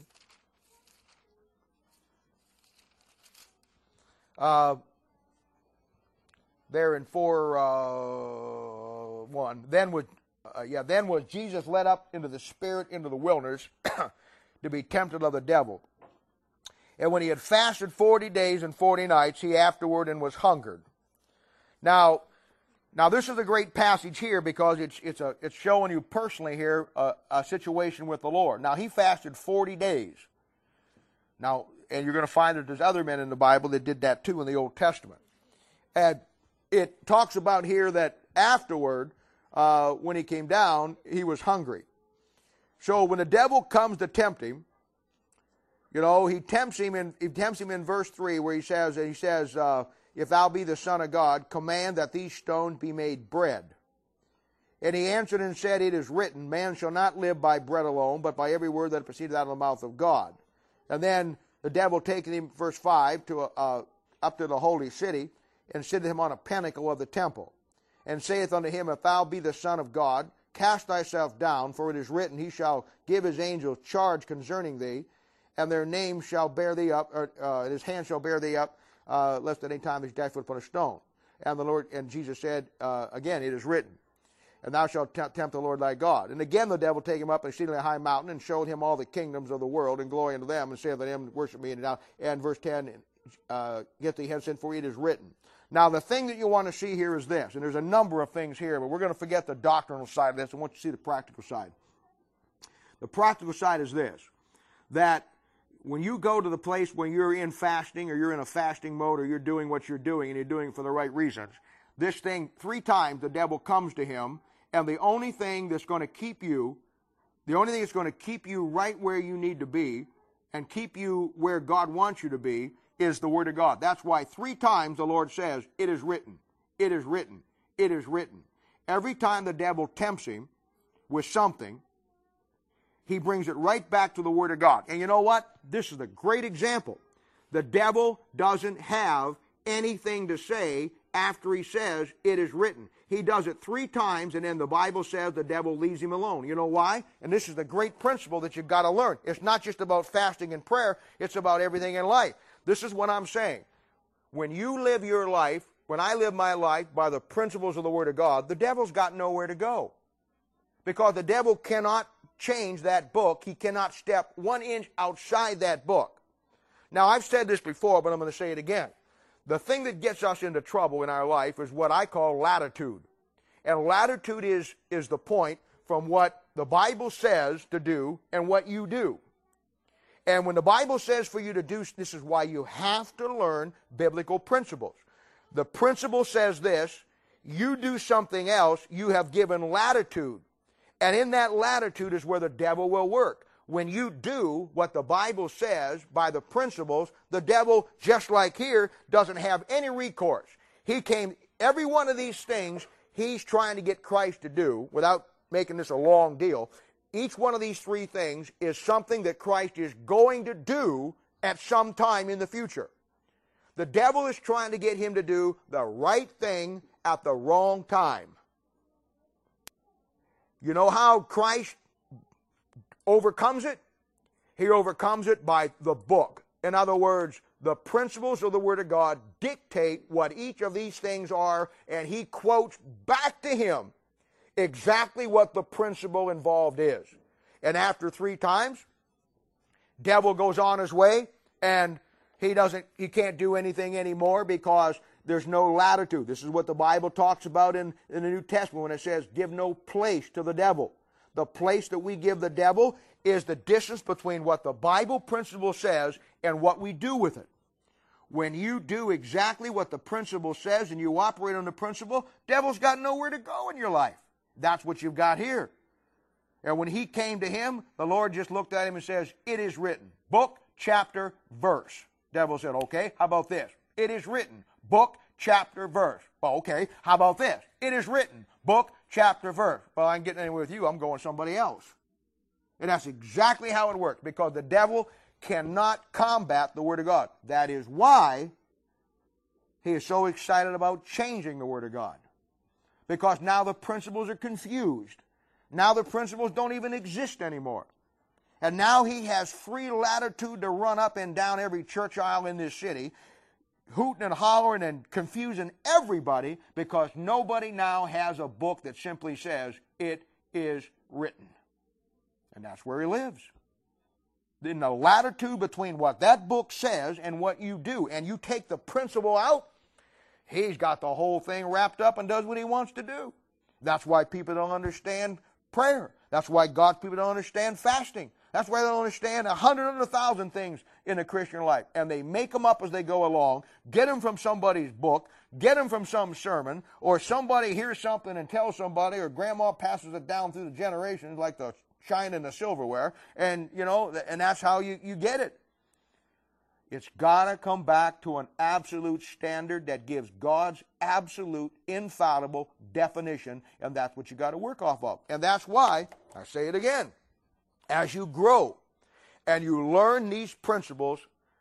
uh, there in four uh, one, then would. Uh, yeah, then was Jesus led up into the Spirit into the wilderness to be tempted of the devil. And when he had fasted forty days and forty nights, he afterward and was hungered. Now, now this is a great passage here, because it's it's a it's showing you personally here a, a situation with the Lord. Now, he fasted forty days. Now, and you're going to find that there's other men in the Bible that did that too in the Old Testament. And it talks about here that afterward, Uh, when he came down, he was hungry. So when the devil comes to tempt him, you know, he tempts him in he tempts him in verse three, where he says, he says, uh, "If thou be the Son of God, command that these stones be made bread." And he answered and said, "It is written, man shall not live by bread alone, but by every word that proceedeth out of the mouth of God." And then the devil taking him, verse five, to a, uh, up to the holy city, and sitteth him on a pinnacle of the temple, and saith unto him, "If thou be the Son of God, cast thyself down, for it is written, He shall give His angels charge concerning thee, and their name shall bear thee up, or uh, His hand shall bear thee up, uh, lest at any time His dash foot upon a stone." And the Lord and Jesus said, uh, again, "It is written." and thou shalt tempt the Lord thy God. And again the devil take him up and exceedingly high mountain, and showed him all the kingdoms of the world, and glory unto them, and saith unto him, worship me. And, down, and verse ten, uh, get thee hence, for it is written. Now the thing that you want to see here is this, and there's a number of things here, but we're going to forget the doctrinal side of this. I want you to see the practical side. The practical side is this, that when you go to the place when you're in fasting, or you're in a fasting mode, or you're doing what you're doing, and you're doing it for the right reasons, this thing, three times the devil comes to him, and the only thing that's going to keep you, the only thing that's going to keep you right where you need to be, and keep you where God wants you to be, is the Word of God. That's why three times the Lord says, it is written, it is written, it is written. Every time the devil tempts him with something, he brings it right back to the Word of God. And you know what? This is a great example. The devil doesn't have anything to say after he says, it is written. He does it three times, and then the Bible says the devil leaves him alone. You know why? And this is the great principle that you've got to learn. It's not just about fasting and prayer. It's about everything in life. This is what I'm saying. When you live your life, when I live my life by the principles of the Word of God, the devil's got nowhere to go. Because the devil cannot change that book. He cannot step one inch outside that book. Now, I've said this before, but I'm going to say it again. The thing that gets us into trouble in our life is what I call latitude. And latitude is, is the point from what the Bible says to do and what you do. And when the Bible says for you to do, this is why you have to learn biblical principles. The principle says this, you do something else, you have given latitude. And in that latitude is where the devil will work. When you do what the Bible says by the principles, the devil, just like here, doesn't have any recourse. He came, every one of these things he's trying to get Christ to do, without making this a long deal, each one of these three things is something that Christ is going to do at some time in the future. The devil is trying to get him to do the right thing at the wrong time. You know how Christ overcomes it? He overcomes it by the book. In other words, the principles of the Word of God dictate what each of these things are, and he quotes back to him exactly what the principle involved is. And after three times, devil goes on his way, and he doesn't, he can't do anything anymore because there's no latitude. This is what the Bible talks about in, in the New Testament when it says, give no place to the devil. The place that we give the devil is the distance between what the Bible principle says and what we do with it. When you do exactly what the principle says and you operate on the principle, devil's got nowhere to go in your life. That's what you've got here. And when he came to him, the Lord just looked at him and says, it is written. Book, chapter, verse. Devil said, okay, how about this? It is written. Book, chapter, verse. Well, okay, how about this? It is written. Book, chapter, verse. Well, I ain't getting anywhere with you. I'm going somebody else. And that's exactly how it works, because the devil cannot combat the Word of God. That is why he is so excited about changing the Word of God. Because now the principles are confused. Now the principles don't even exist anymore. And now he has free latitude to run up and down every church aisle in this city, hooting and hollering and confusing everybody, because nobody now has a book that simply says, it is written. And that's where he lives. In the latitude between what that book says and what you do, and you take the principle out, he's got the whole thing wrapped up and does what he wants to do. That's why people don't understand prayer. That's why God's people don't understand fasting. That's why they don't understand a hundred and a thousand things in the Christian life. And they make them up as they go along, get them from somebody's book, get them from some sermon, or somebody hears something and tells somebody, or grandma passes it down through the generations like the shine in the silverware, and, you know, and that's how you, you get it. It's got to come back to an absolute standard that gives God's absolute, infallible definition, and that's what you got to work off of. And that's why, I say it again, as you grow and you learn these principles,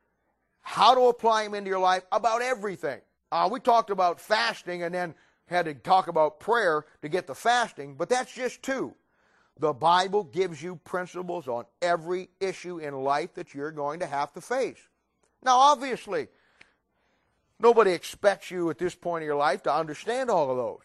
how to apply them into your life about everything. Uh, we talked about fasting and then had to talk about prayer to get the fasting, but that's just two. The Bible gives you principles on every issue in life that you're going to have to face. Now, obviously, nobody expects you at this point in your life to understand all of those.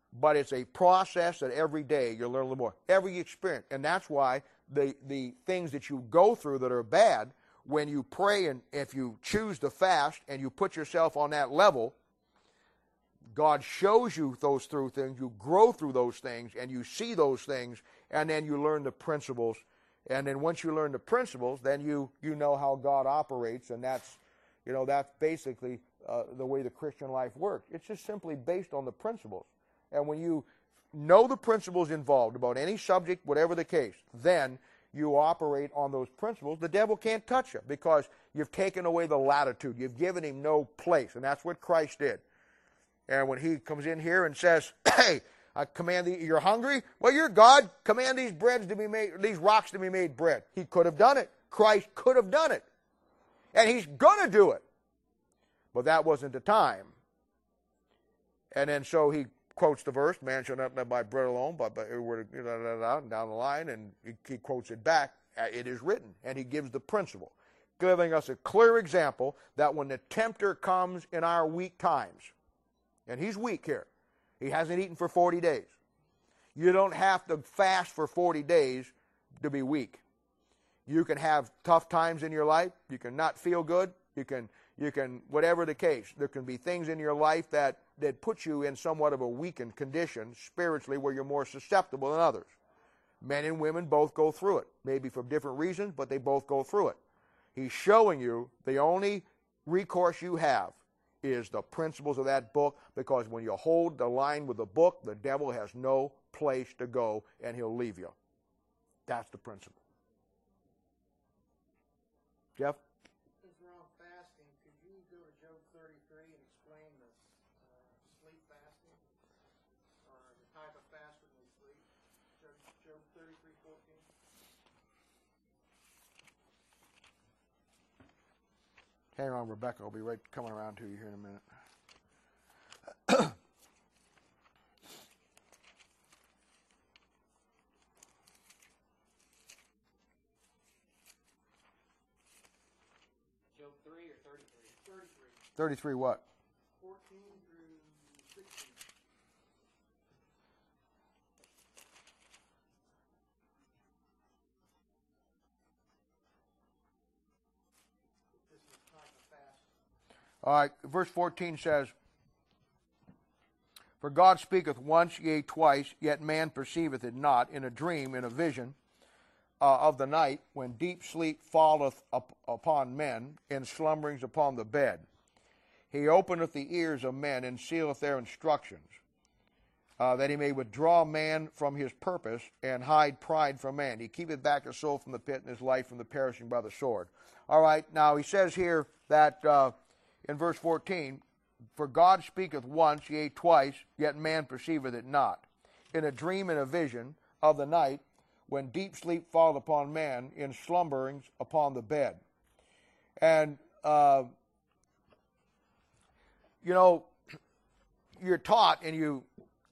but it's a process that every day you learn a little more. Every experience. And that's why the, the things that you go through that are bad, when you pray and if you choose to fast and you put yourself on that level, God shows you those through things, you grow through those things, and you see those things, and then you learn the principles. And then once you learn the principles, then you, you know how God operates, and that's, you know, that's basically uh, the way the Christian life works. It's just simply based on the principles. And when you know the principles involved about any subject, whatever the case, then you operate on those principles. The devil can't touch you because you've taken away the latitude. You've given him no place, and that's what Christ did. And when he comes in here and says, hey, I command thee, you're hungry? Well, you're God. Command these breads to be made, these rocks to be made bread. He could have done it. Christ could have done it. And he's going to do it. But that wasn't the time. And then so he quotes the verse, man shall not live by bread alone, but by every word, da, da, da, down the line, and he, he quotes it back. It is written. And he gives the principle, giving us a clear example that when the tempter comes in our weak times, and he's weak here. He hasn't eaten for forty days. You don't have to fast for forty days to be weak. You can have tough times in your life. You can not feel good. You can, you can, whatever the case. There can be things in your life that, that put you in somewhat of a weakened condition spiritually where you're more susceptible than others. Men and women both go through it. Maybe for different reasons, but they both go through it. He's showing you the only recourse you have is the principles of that book, because when you hold the line with the book, the devil has no place to go, and he'll leave you. That's the principle. Jeff? Since we're on fasting, could you go to Job thirty-three and explain the uh, sleep fasting, or the type of fast when we sleep? Job, Job thirty-three fourteen. Hang on, Rebecca. I'll be right coming around to you here in a minute. Job three or thirty-three? thirty-three. thirty-three what? fourteen through sixteen. This is the type of fast. All right, verse fourteen says, for God speaketh once, yea, twice, yet man perceiveth it not, in a dream, in a vision uh, of the night, when deep sleep falleth up upon men, in slumberings upon the bed. He openeth the ears of men, and sealeth their instructions, uh, that he may withdraw man from his purpose, and hide pride from man. He keepeth back his soul from the pit, and his life from the perishing by the sword. All right, now he says here that uh, in verse fourteen, for God speaketh once, yea, twice, yet man perceiveth it not. In a dream and a vision of the night, when deep sleep falleth upon man, in slumberings upon the bed. And, uh, you know, you're taught, and you,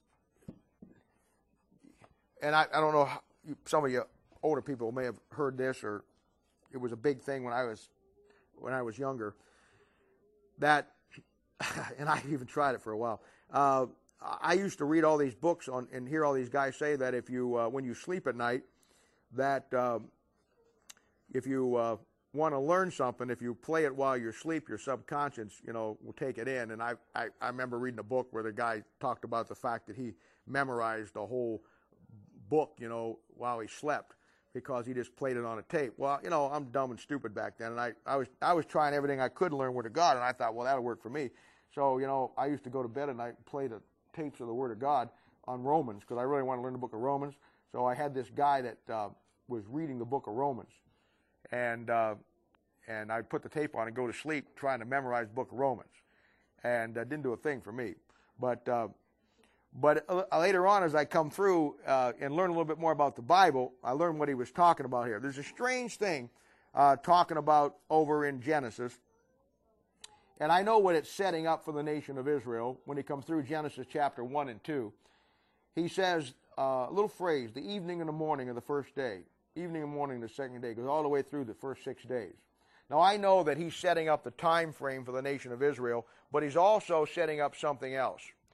and I, I don't know, how, some of you older people may have heard this, or it was a big thing when I was, when I was younger, that, and I even tried it for a while. Uh, I used to read all these books on and hear all these guys say that if you, uh, when you sleep at night, that uh, if you uh, want to learn something, if you play it while you're asleep, your subconscious, you know, will take it in. And I, I, I remember reading a book where the guy talked about the fact that he memorized the whole book, you know, while he slept, because he just played it on a tape. Well, you know, I'm dumb and stupid back then, and I, I was I was trying everything I could to learn Word of God, and I thought, well, that'll work for me. So, you know, I used to go to bed at night and play the tapes of the Word of God on Romans, because I really wanted to learn the book of Romans. So I had this guy that uh, was reading the book of Romans, and uh, and I'd put the tape on and go to sleep trying to memorize the book of Romans, and uh, didn't do a thing for me. But uh, But uh, later on, as I come through uh, and learn a little bit more about the Bible, I learned what he was talking about here. There's a strange thing uh, talking about over in Genesis. And I know what it's setting up for the nation of Israel when he comes through Genesis chapter one and two. He says uh, a little phrase, the evening and the morning of the first day. Evening and morning of the second day. Goes all the way through the first six days. Now, I know that he's setting up the time frame for the nation of Israel, but he's also setting up something else.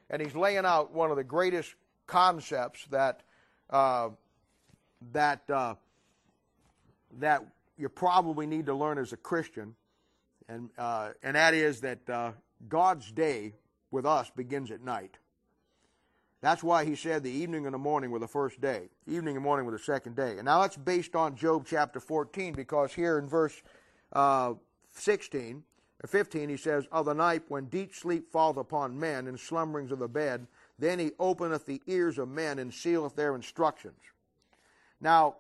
and he's laying out one of the greatest concepts that uh, that uh, that you probably need to learn as a Christian, and uh, and that is that uh, God's day with us begins at night. That's why he said the evening and the morning were the first day. Evening and morning were the second day. And now that's based on Job chapter fourteen, because here in verse uh, sixteen, or fifteen, he says, of the night when deep sleep falleth upon men, and slumberings of the bed, then he openeth the ears of men, and sealeth their instructions. Now,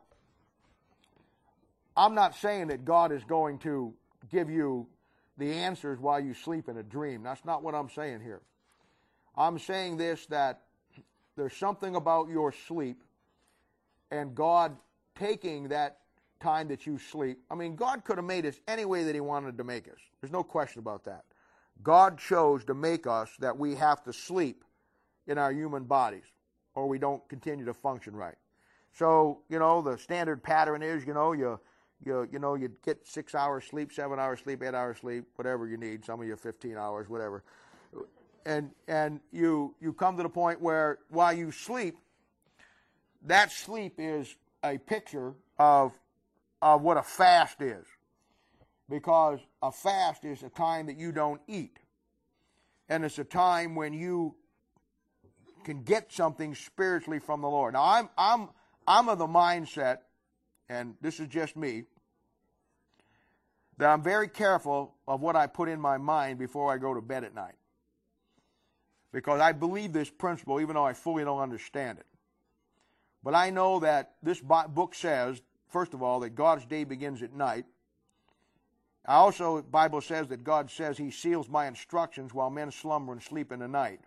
I'm not saying that God is going to give you the answers while you sleep in a dream. That's not what I'm saying here. I'm saying this, that there's something about your sleep and God taking that time that you sleep. I mean, God could have made us any way that he wanted to make us. There's no question about that. God chose to make us that we have to sleep in our human bodies or we don't continue to function right. So, you know, the standard pattern is, you know, you you you know, you get six hours sleep, seven hours sleep, eight hours sleep, whatever you need. Some of you fifteen hours, whatever. And and you you come to the point where while you sleep, that sleep is a picture of of what a fast is. Because a fast is a time that you don't eat. And it's a time when you can get something spiritually from the Lord. Now I'm I'm I'm of the mindset, and this is just me, that I'm very careful of what I put in my mind before I go to bed at night. Because I believe this principle, even though I fully don't understand it. But I know that this book says, first of all, that God's day begins at night. I also, the Bible says that God says he seals my instructions while men slumber and sleep in the night.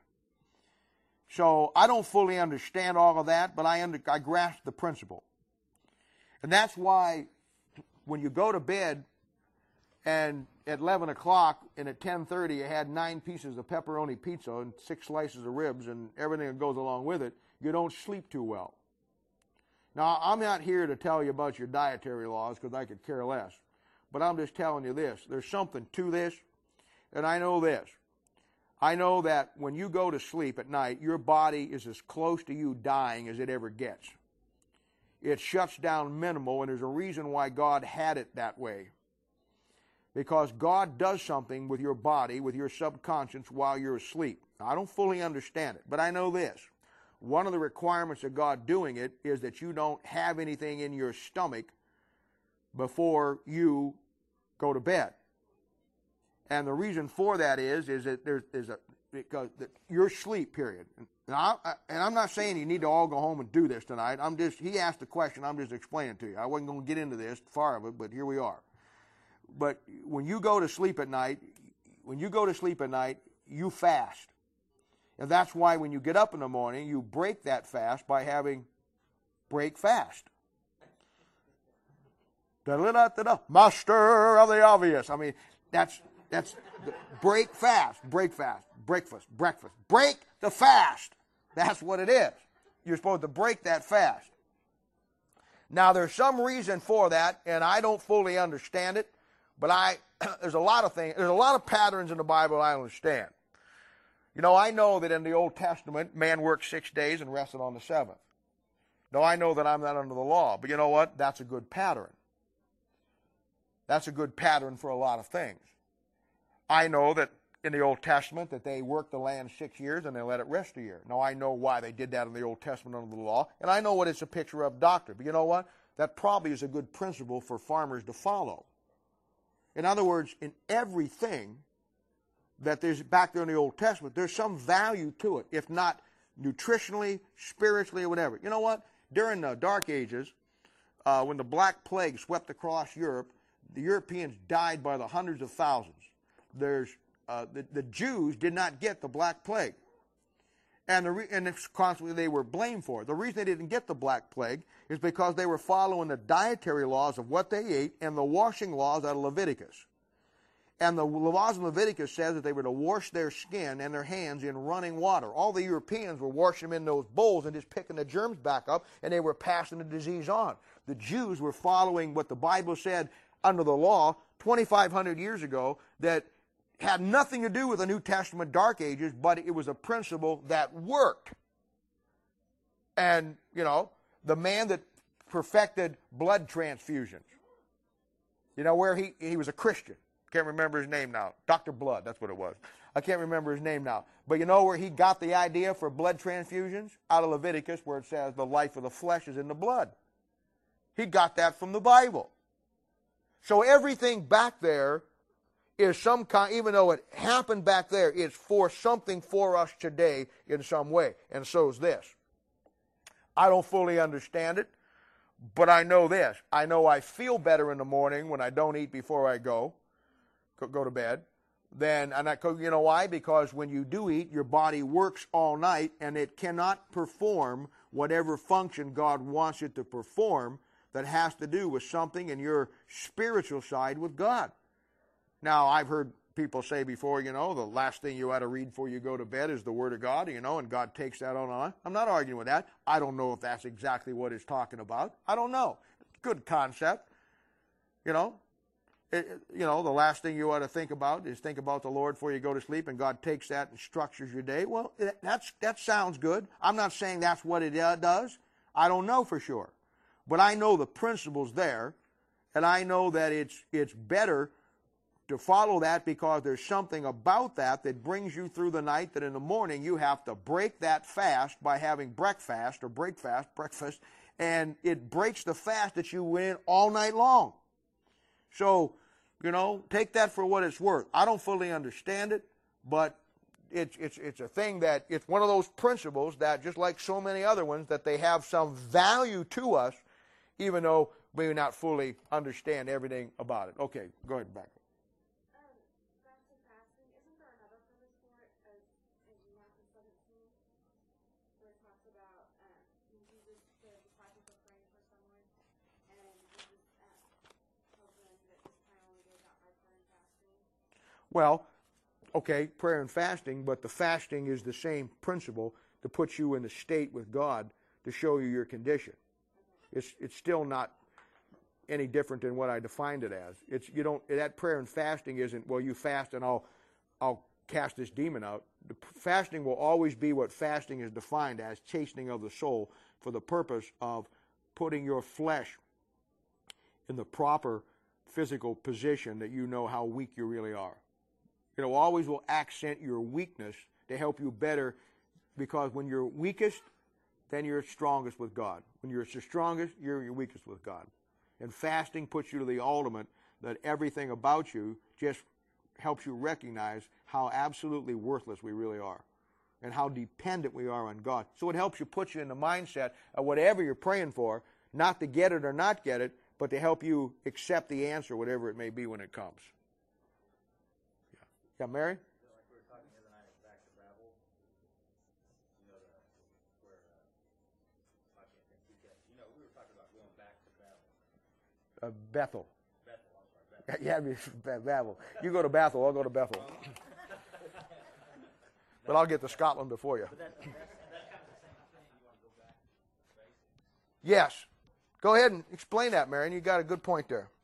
So I don't fully understand all of that, but I, under, I grasp the principle. And that's why when you go to bed and at eleven o'clock and at ten thirty you had nine pieces of pepperoni pizza and six slices of ribs and everything that goes along with it, you don't sleep too well. Now, I'm not here to tell you about your dietary laws because I could care less. But I'm just telling you this. There's something to this, and I know this. I know that when you go to sleep at night, your body is as close to you dying as it ever gets. It shuts down minimal, and there's a reason why God had it that way. Because God does something with your body, with your subconscious while you're asleep. Now, I don't fully understand it, but I know this. One of the requirements of God doing it is that you don't have anything in your stomach before you go to bed. And the reason for that is, is that there's, there's a, because the, your sleep period. And, I, and I'm not saying you need to all go home and do this tonight. I'm just, he asked the question, I'm just explaining to you. I wasn't going to get into this, far of it, but here we are. But when you go to sleep at night, when you go to sleep at night, you fast. And that's why when you get up in the morning, you break that fast by having break fast. Da-da-da-da-da. Master of the obvious. I mean, that's that's break fast, break fast, breakfast, breakfast. Break the fast. That's what it is. You're supposed to break that fast. Now, there's some reason for that, and I don't fully understand it, but I there's a lot of things, there's a lot of patterns in the Bible I understand. You know, I know that in the Old Testament, man worked six days and rested on the seventh. Now, I know that I'm not under the law, but you know what? That's a good pattern. That's a good pattern for a lot of things. I know that in the Old Testament that they worked the land six years and they let it rest a year. Now, I know why they did that in the Old Testament under the law, and I know what it's a picture of doctrine. But you know what? That probably is a good principle for farmers to follow. In other words, in everything that there's back there in the Old Testament, there's some value to it, if not nutritionally, spiritually, or whatever. You know what? During the Dark Ages, uh, when the Black Plague swept across Europe, the Europeans died by the hundreds of thousands. There's uh, the, the Jews did not get the Black Plague, and the re- and it's constantly they were blamed for it. The reason they didn't get the Black Plague is because they were following the dietary laws of what they ate and the washing laws out of Leviticus. And the laws in Leviticus says that they were to wash their skin and their hands in running water. All the Europeans were washing them in those bowls and just picking the germs back up, and they were passing the disease on. The Jews were following what the Bible said under the law twenty-five hundred years ago, that had nothing to do with the New Testament Dark Ages, but it was a principle that worked. And, you know, the man that perfected blood transfusions, you know, where he, he was a Christian. Can't remember his name now. Doctor Blood, that's what it was. I can't remember his name now. But you know where he got the idea for blood transfusions? Out of Leviticus, where it says the life of the flesh is in the blood. He got that from the Bible. So everything back there is some kind, even though it happened back there, it's for something for us today in some way. And so is this. I don't fully understand it, but I know this. I know I feel better in the morning when I don't eat before I go, go to bed. Then, and I, you know why? Because when you do eat, your body works all night, and it cannot perform whatever function God wants it to perform that has to do with something in your spiritual side with God. Now, I've heard people say before, you know, the last thing you ought to read before you go to bed is the Word of God, you know, and God takes that on on. I'm not arguing with that. I don't know if that's exactly what it's talking about. I don't know. Good concept. You know, it, you know, the last thing you ought to think about is think about the Lord before you go to sleep, and God takes that and structures your day. Well, that's that sounds good. I'm not saying that's what it uh, does. I don't know for sure. But I know the principle's there, and I know that it's it's better to follow that because there's something about that that brings you through the night that in the morning you have to break that fast by having breakfast or break fast, breakfast, and it breaks the fast that you went in all night long. So, you know, take that for what it's worth. I don't fully understand it, but it's it's it's a thing that it's one of those principles that, just like so many other ones, that they have some value to us, even though we may not fully understand everything about it. Okay, go ahead, back. Well, okay, prayer and fasting, but the fasting is the same principle to put you in the state with God to show you your condition. It's it's still not any different than what I defined it as. It's you don't that prayer and fasting isn't, well, you fast and I'll I'll cast this demon out. The fasting will always be what fasting is defined as, chastening of the soul, for the purpose of putting your flesh in the proper physical position that you know how weak you really are. It always will accent your weakness to help you better, because when you're weakest, then you're strongest with God. When you're the strongest, you're your weakest with God. And fasting puts you to the ultimate, that everything about you just helps you recognize how absolutely worthless we really are and how dependent we are on God. So it helps you put you in the mindset of whatever you're praying for, not to get it or not get it, but to help you accept the answer, whatever it may be when it comes. Yeah, Mary? Like we were talking the other night back to Babel, you know, the, where, uh, I can't think, you know, we were talking about going back to Babel. Uh, Bethel. Bethel, I'm sorry, Bethel. Yeah, Babel. You go to Bethel, I'll go to Bethel. But I'll get to Scotland before you. But that, that's, that's kind of the same thing. You want to go back to basics. Yes. Go ahead and explain that, Marion. You got a good point there.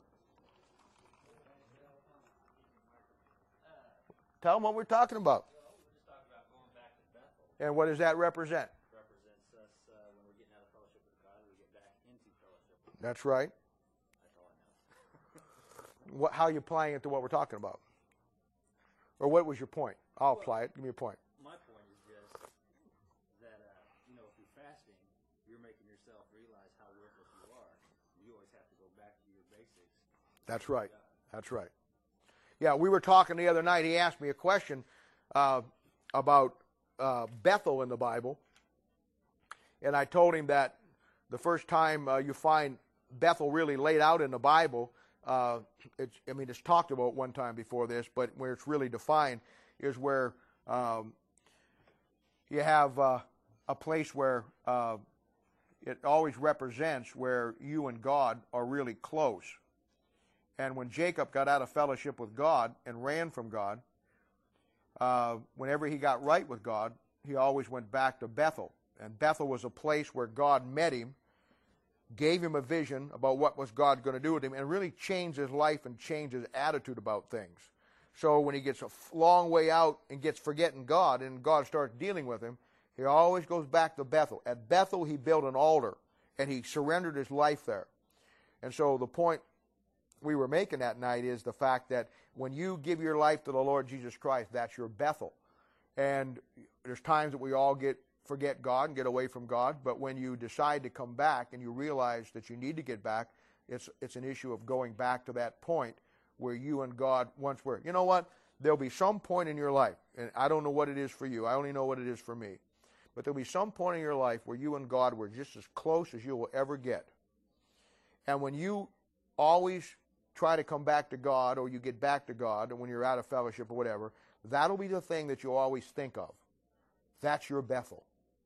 Tell them what we're talking about. Well, we're just talking about going back to Bethel. And what does that represent? Represents us uh, when we're getting out of fellowship with God, we get back into fellowship with God. That's right. That's all I know. What, how are you applying it to what we're talking about? Or what was your point? I'll apply it. Give me a point. My point is just that, uh, you know, if you're fasting, you're making yourself realize how worthless you are. You always have to go back to your basics. That's right. That's right. Yeah, we were talking the other night. He asked me a question uh, about uh, Bethel in the Bible. And I told him that the first time uh, you find Bethel really laid out in the Bible, uh, it's, I mean, it's talked about one time before this, but where it's really defined is where um, you have uh, a place where uh, it always represents where you and God are really close. And when Jacob got out of fellowship with God and ran from God, uh, whenever he got right with God, he always went back to Bethel. And Bethel was a place where God met him, gave him a vision about what was God going to do with him, and really changed his life and changed his attitude about things. So when he gets a long way out and gets forgetting God and God starts dealing with him, he always goes back to Bethel. At Bethel, he built an altar, and he surrendered his life there. And so the point we were making that night is the fact that when you give your life to the Lord Jesus Christ, that's your Bethel. And there's times that we all get forget God and get away from God, but when you decide to come back and you realize that you need to get back, it's it's an issue of going back to that point where you and God once were. You know what? There'll be some point in your life, and I don't know what it is for you. I only know what it is for me. But there'll be some point in your life where you and God were just as close as you will ever get. And when you always try to come back to God, or you get back to God, and when you're out of fellowship or whatever, that'll be the thing that you always think of. That's your Bethel.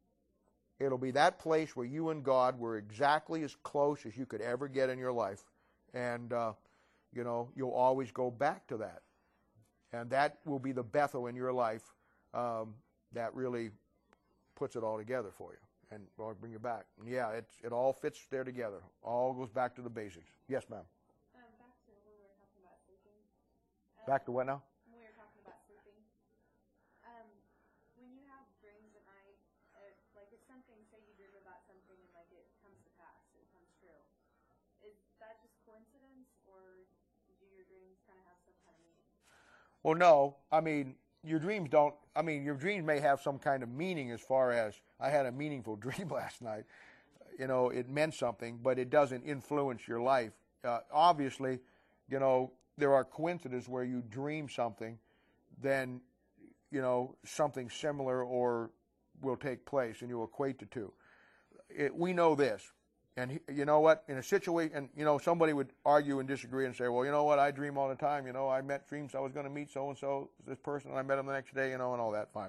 It'll be that place where you and God were exactly as close as you could ever get in your life. And, uh, you know, you'll always go back to that. And that will be the Bethel in your life um, that really puts it all together for you. And I'll bring you back. And yeah, it, it all fits there together. All goes back to the basics. Yes, ma'am. Um, back to when we were talking about sleeping. Um, Back to what now? When we were talking about sleeping. Um, when you have dreams at night, uh, like if something, say you dream about something and like it comes to pass, it comes true. Is that just coincidence, or do your dreams kind of have some kind of meaning? Well, no. I mean, your dreams don't, I mean, your dreams may have some kind of meaning as far as, I had a meaningful dream last night. You know, it meant something, but it doesn't influence your life. Uh, obviously, you know, there are coincidences where you dream something, then, you know, something similar or will take place, and you equate the two. It, we know this. And he, you know what? In a situation, and you know, somebody would argue and disagree and say, well, you know what? I dream all the time. You know, I met dreams I was going to meet so-and-so, this person, and I met him the next day, you know, and all that. Fine.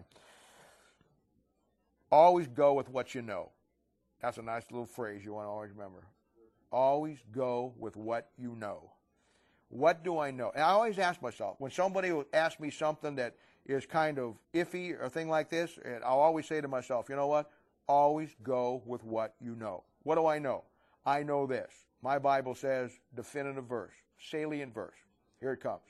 Always go with what you know. That's a nice little phrase you want to always remember. Always go with what you know. What do I know? And I always ask myself, when somebody will ask me something that is kind of iffy or a thing like this, and I'll always say to myself, you know what? Always go with what you know. What do I know? I know this. My Bible says definitive verse, salient verse. Here it comes.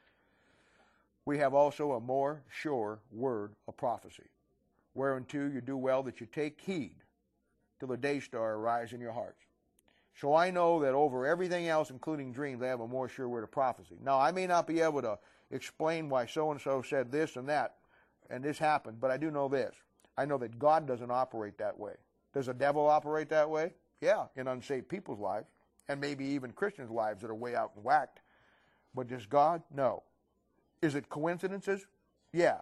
We have also a more sure word of prophecy, whereunto you do well that you take heed till the day star arise in your hearts. So I know that over everything else, including dreams, I have a more sure word of prophecy. Now, I may not be able to explain why so-and-so said this and that, and this happened, but I do know this. I know that God doesn't operate that way. Does the devil operate that way? Yeah, in unsaved people's lives, and maybe even Christians' lives that are way out and whacked. But does God? No. Is it coincidences? Yeah.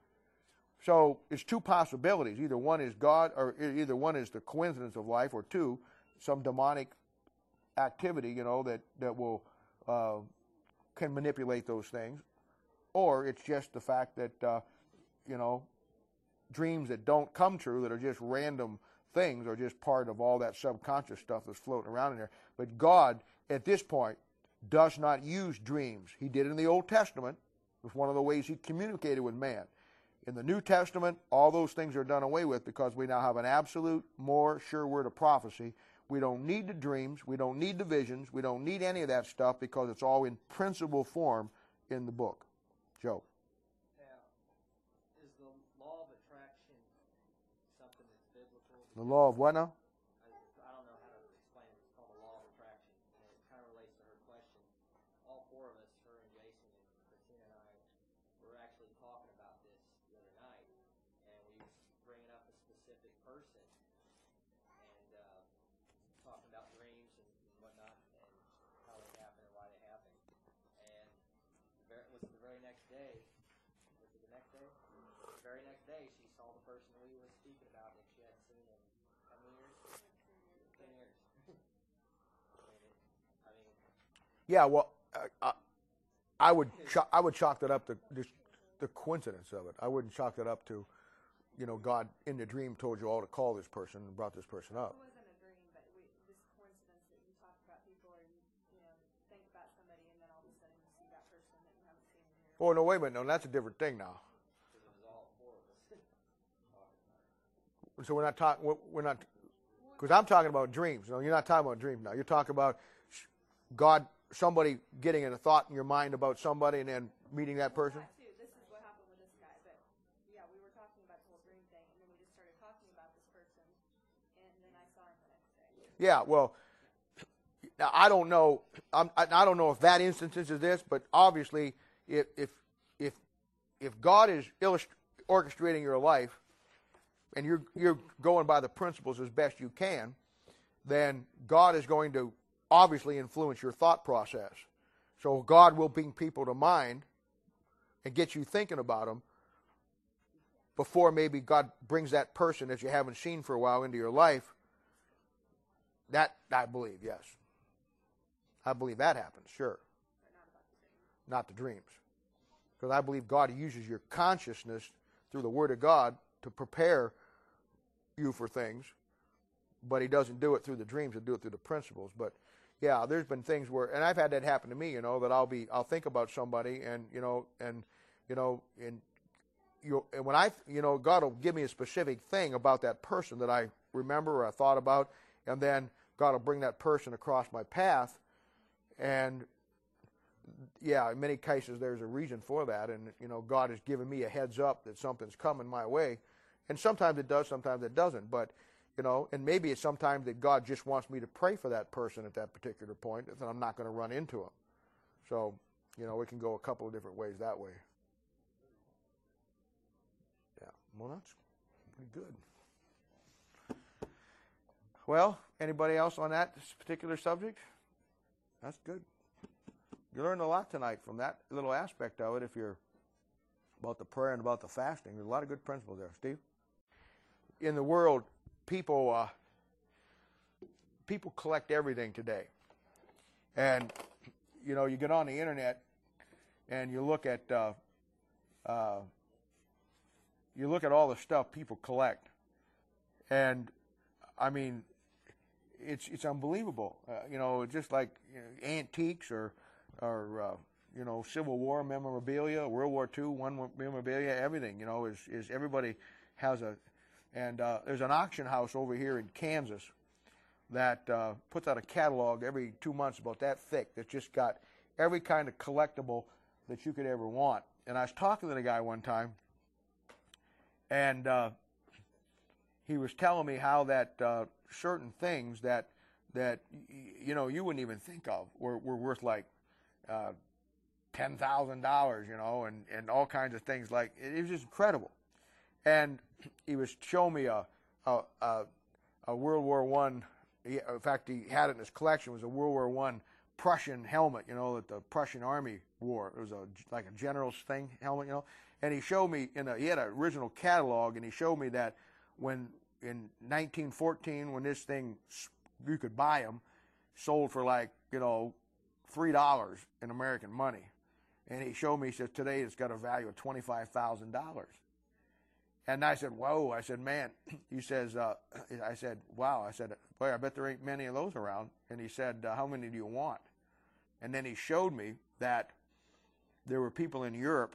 So it's two possibilities. Either one is God, or either one is the coincidence of life, or two, some demonic activity, you know, that, that will uh, can manipulate those things. Or it's just the fact that, uh, you know, dreams that don't come true, that are just random things, are just part of all that subconscious stuff that's floating around in there. But God, at this point, does not use dreams. He did in the Old Testament. It was one of the ways he communicated with man. In the New Testament, all those things are done away with because we now have an absolute, more sure word of prophecy. We don't need the dreams. We don't need the visions. We don't need any of that stuff because it's all in principle form in the book. Joe. Is the law of attraction something that's biblical? The law of what now? I, I don't know how to explain it. It's called the law of attraction. And it kind of relates to her question. All four of us, her and Jason and Christina and I, were actually talking about this the other night. And we were bringing up a specific person and uh, talking about dreams and, and whatnot and how they happen and why they happen. And the very, was it the very next day? Was it the next day? The very next day, she saw the person we were speaking about that she hadn't seen in how many years? Ten years. I mean, it, I mean, Yeah, well, uh, I would cho- I would chalk that up to just the coincidence of it. I wouldn't chalk that up to, you know, God in the dream told you all to call this person and brought this person up. It wasn't a dream, but we, this coincidence that you talk about people, or you, you know, think about somebody, and then all of a sudden you see that person that you haven't seen in years. Oh, no, wait a minute. No, that's a different thing now. because it was all four of us talking about it. So we're not talking, we're not, because I'm talking about dreams. No, you're not talking about dreams now. You're talking about God, somebody getting in a thought in your mind about somebody and then meeting that person? That too. This is what happened with this guy. But yeah, we were talking about the whole dream thing, and then we just started talking about this person, and then I saw him the next day. Yeah, well, now I don't know. I'm, I, I don't know if that instance is this, but obviously, if if if if God is illust- orchestrating your life, and you're you're going by the principles as best you can, then God is going to obviously influence your thought process. So God will bring people to mind and get you thinking about them before maybe God brings that person that you haven't seen for a while into your life. That, I believe, yes. I believe that happens, sure. Not the dreams. Because I believe God uses your consciousness through the Word of God to prepare you for things, but He doesn't do it through the dreams, He'll do it through the principles. But yeah, there's been things where, and I've had that happen to me, you know, that I'll be, I'll think about somebody, and you know, and you know, and you, and when I, you know, God will give me a specific thing about that person that I remember or I thought about, and then God will bring that person across my path, and yeah, in many cases there's a reason for that, and you know, God has given me a heads up that something's coming my way, and sometimes it does, sometimes it doesn't, but. You know, and maybe it's sometimes that God just wants me to pray for that person at that particular point, and I'm not going to run into him. So, you know, it can go a couple of different ways that way. Yeah, well, that's pretty good. Well, anybody else on that particular subject? That's good. You learned a lot tonight from that little aspect of it. If you're about the prayer and about the fasting, there's a lot of good principles there. Steve? In the world, people uh, people collect everything today, and you know, you get on the internet and you look at uh, uh, you look at all the stuff people collect, and I mean, it's it's unbelievable. Uh, you know, just like you know, antiques or or uh, you know, Civil War memorabilia, World War Two one memorabilia, everything. You know, is is everybody has a And uh, there's an auction house over here in Kansas that uh, puts out a catalog every two months about that thick that's just got every kind of collectible that you could ever want. And I was talking to the guy one time, and uh, he was telling me how that uh, certain things that that you know you wouldn't even think of were, were worth like uh, ten thousand dollars, you know, and, and all kinds of things. Like it was just incredible. And he was showing me a a, a, a World War One. In fact, he had it in his collection. It was a World War One Prussian helmet, you know, that the Prussian Army wore. It was a like a general's thing helmet, you know. And he showed me in a he had an original catalog, and he showed me that when in nineteen fourteen, when this thing you could buy them, sold for like you know three dollars in American money. And he showed me. He says today it's got a value of twenty five thousand dollars. And I said, whoa. I said, man. He says, uh, I said, wow. I said, boy, I bet there ain't many of those around. And he said, uh, how many do you want? And then he showed me that there were people in Europe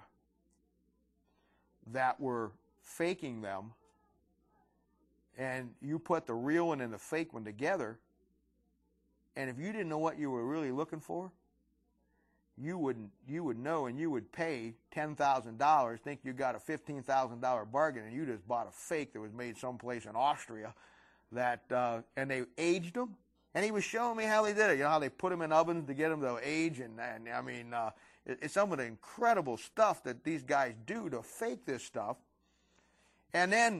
that were faking them. And you put the real one and the fake one together. And if you didn't know what you were really looking for, you would you would know, and you would pay ten thousand dollars, think you got a fifteen thousand dollar bargain, and you just bought a fake that was made someplace in Austria, that uh, and they aged them. And he was showing me how they did it. You know how they put them in ovens to get them to age, and, and I mean, uh, it, it's some of the incredible stuff that these guys do to fake this stuff. And then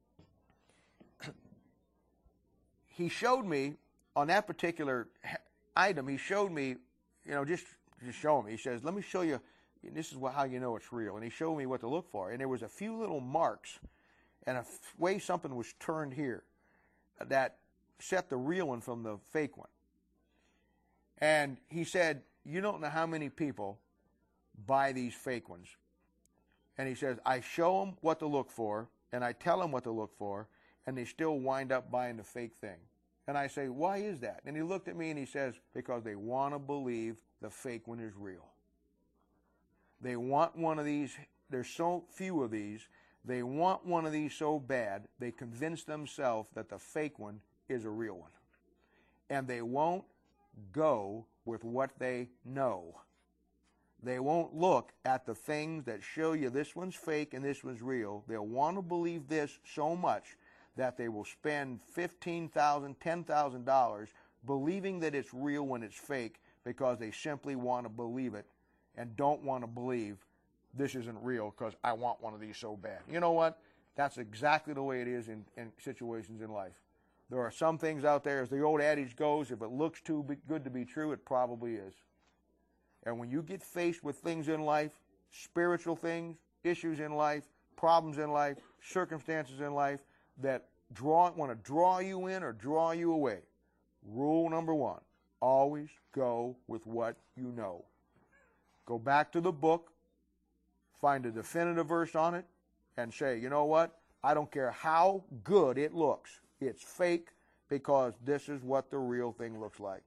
he showed me on that particular item. He showed me, you know, just. Just show him. He says, let me show you, this is what, how you know it's real. And he showed me what to look for. And there was a few little marks and a f- way something was turned here that set the real one from the fake one. And he said, you don't know how many people buy these fake ones. And he says, I show them what to look for, and I tell them what to look for, and they still wind up buying the fake thing. And I say, why is that? And he looked at me and he says, because they want to believe the fake one is real. They want one of these. There's so few of these. They want one of these so bad, they convince themselves that the fake one is a real one. And they won't go with what they know. They won't look at the things that show you this one's fake and this one's real. They'll want to believe this so much that they will spend fifteen thousand dollars, ten thousand dollars believing that it's real when it's fake because they simply want to believe it and don't want to believe this isn't real because I want one of these so bad. You know what? That's exactly the way it is in, in situations in life. There are some things out there, as the old adage goes, if it looks too good to be true, it probably is. And when you get faced with things in life, spiritual things, issues in life, problems in life, circumstances in life that draw want to draw you in or draw you away, rule number one, always go with what you know. Go back to the book, find a definitive verse on it, and say, you know what? I don't care how good it looks. It's fake because this is what the real thing looks like.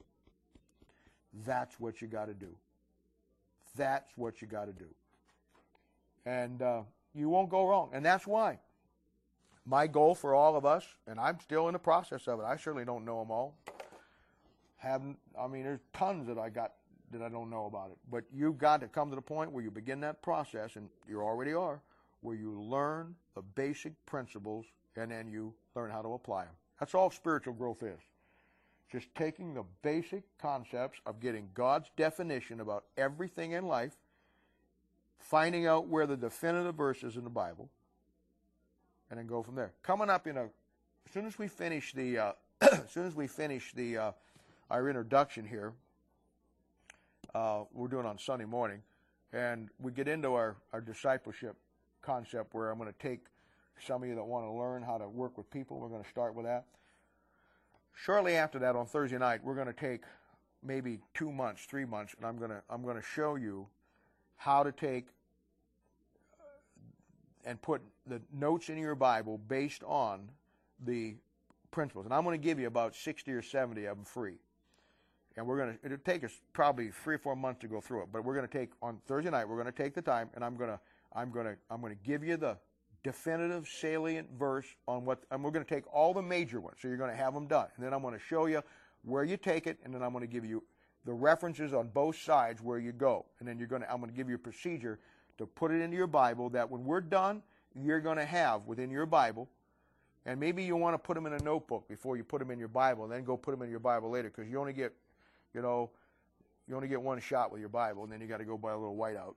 That's what you got to do. That's what you got to do. And uh, you won't go wrong. And that's why my goal for all of us, and I'm still in the process of it, I certainly don't know them all. Haven't, I mean, there's tons that I got that I don't know about it. But you've got to come to the point where you begin that process, and you already are, where you learn the basic principles and then you learn how to apply them. That's all spiritual growth is. Just taking the basic concepts of getting God's definition about everything in life, finding out where the definitive verse is in the Bible, and then go from there. Coming up in a, as soon as we finish the, uh, as soon as we finish the, uh, our introduction here, uh, we're doing on Sunday morning, and we get into our, our discipleship concept where I'm going to take some of you that want to learn how to work with people. We're going to start with that. Shortly after that, on Thursday night, we're going to take maybe two months, three months, and I'm going to I'm going to show you how to take and put the notes in your Bible based on the principles. And I'm going to give you about sixty or seventy of them free. And we're going to, it'll take us probably three or four months to go through it. But we're going to take, on Thursday night, we're going to take the time, and I'm going to I'm going to I'm going to give you the definitive salient verse on what, and we're going to take all the major ones, so you're going to have them done. And then I'm going to show you where you take it, and then I'm going to give you the references on both sides where you go. And then you're going to, I'm going to give you a procedure to put it into your Bible that when we're done, you're going to have within your Bible, and maybe you want to put them in a notebook before you put them in your Bible, and then go put them in your Bible later, because you only get, you know, you only get one shot with your Bible, and then you got to go buy a little whiteout.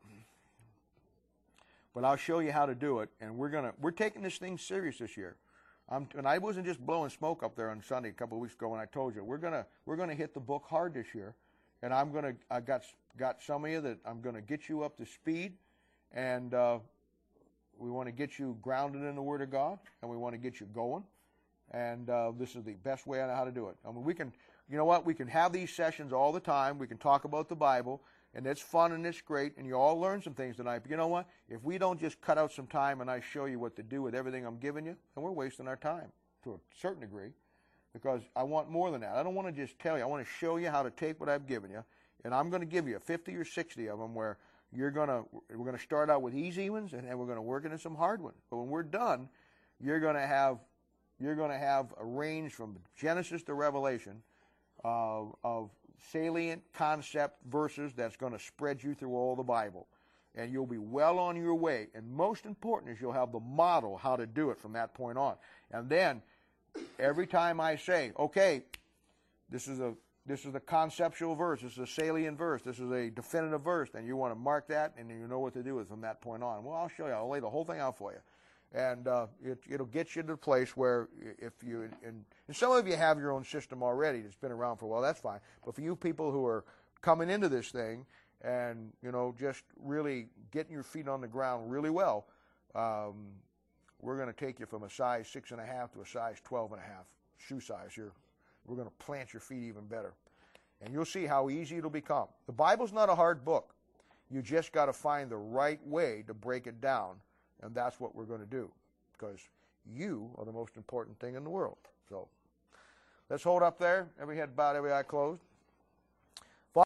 But I'll show you how to do it, and we're gonna we're taking this thing serious this year. I'm, and I wasn't just blowing smoke up there on Sunday a couple of weeks ago when I told you we're gonna we're gonna hit the book hard this year, and I'm gonna I got got some of you that I'm gonna get you up to speed, and uh, we want to get you grounded in the Word of God, and we want to get you going, and uh, this is the best way I know how to do it. I mean, we can, you know what, we can have these sessions all the time. We can talk about the Bible. And it's fun and it's great, and you all learn some things tonight. But you know what? If we don't just cut out some time and I show you what to do with everything I'm giving you, then we're wasting our time to a certain degree, because I want more than that. I don't want to just tell you. I want to show you how to take what I've given you, and I'm going to give you fifty or sixty of them where you're going to, we're going to start out with easy ones, and then we're going to work into some hard ones. But when we're done, you're going to have, you're going to have a range from Genesis to Revelation uh, of salient concept verses that's going to spread you through all the Bible. And you'll be well on your way. And most important is you'll have the model how to do it from that point on. And then every time I say, okay, this is a this is a conceptual verse, this is a salient verse, this is a definitive verse, then you want to mark that, and then you know what to do with from that point on. Well, I'll show you. I'll lay the whole thing out for you. And uh, it, it'll get you to the place where if you, and, and some of you have your own system already that's been around for a while, that's fine. But for you people who are coming into this thing and, you know, just really getting your feet on the ground really well, um, we're going to take you from a size six and a half to a size twelve and a half shoe size here. We're going to plant your feet even better. And you'll see how easy it'll become. The Bible's not a hard book. You just got to find the right way to break it down. And that's what we're going to do, because you are the most important thing in the world. So let's hold up there. Every head bowed, every eye closed.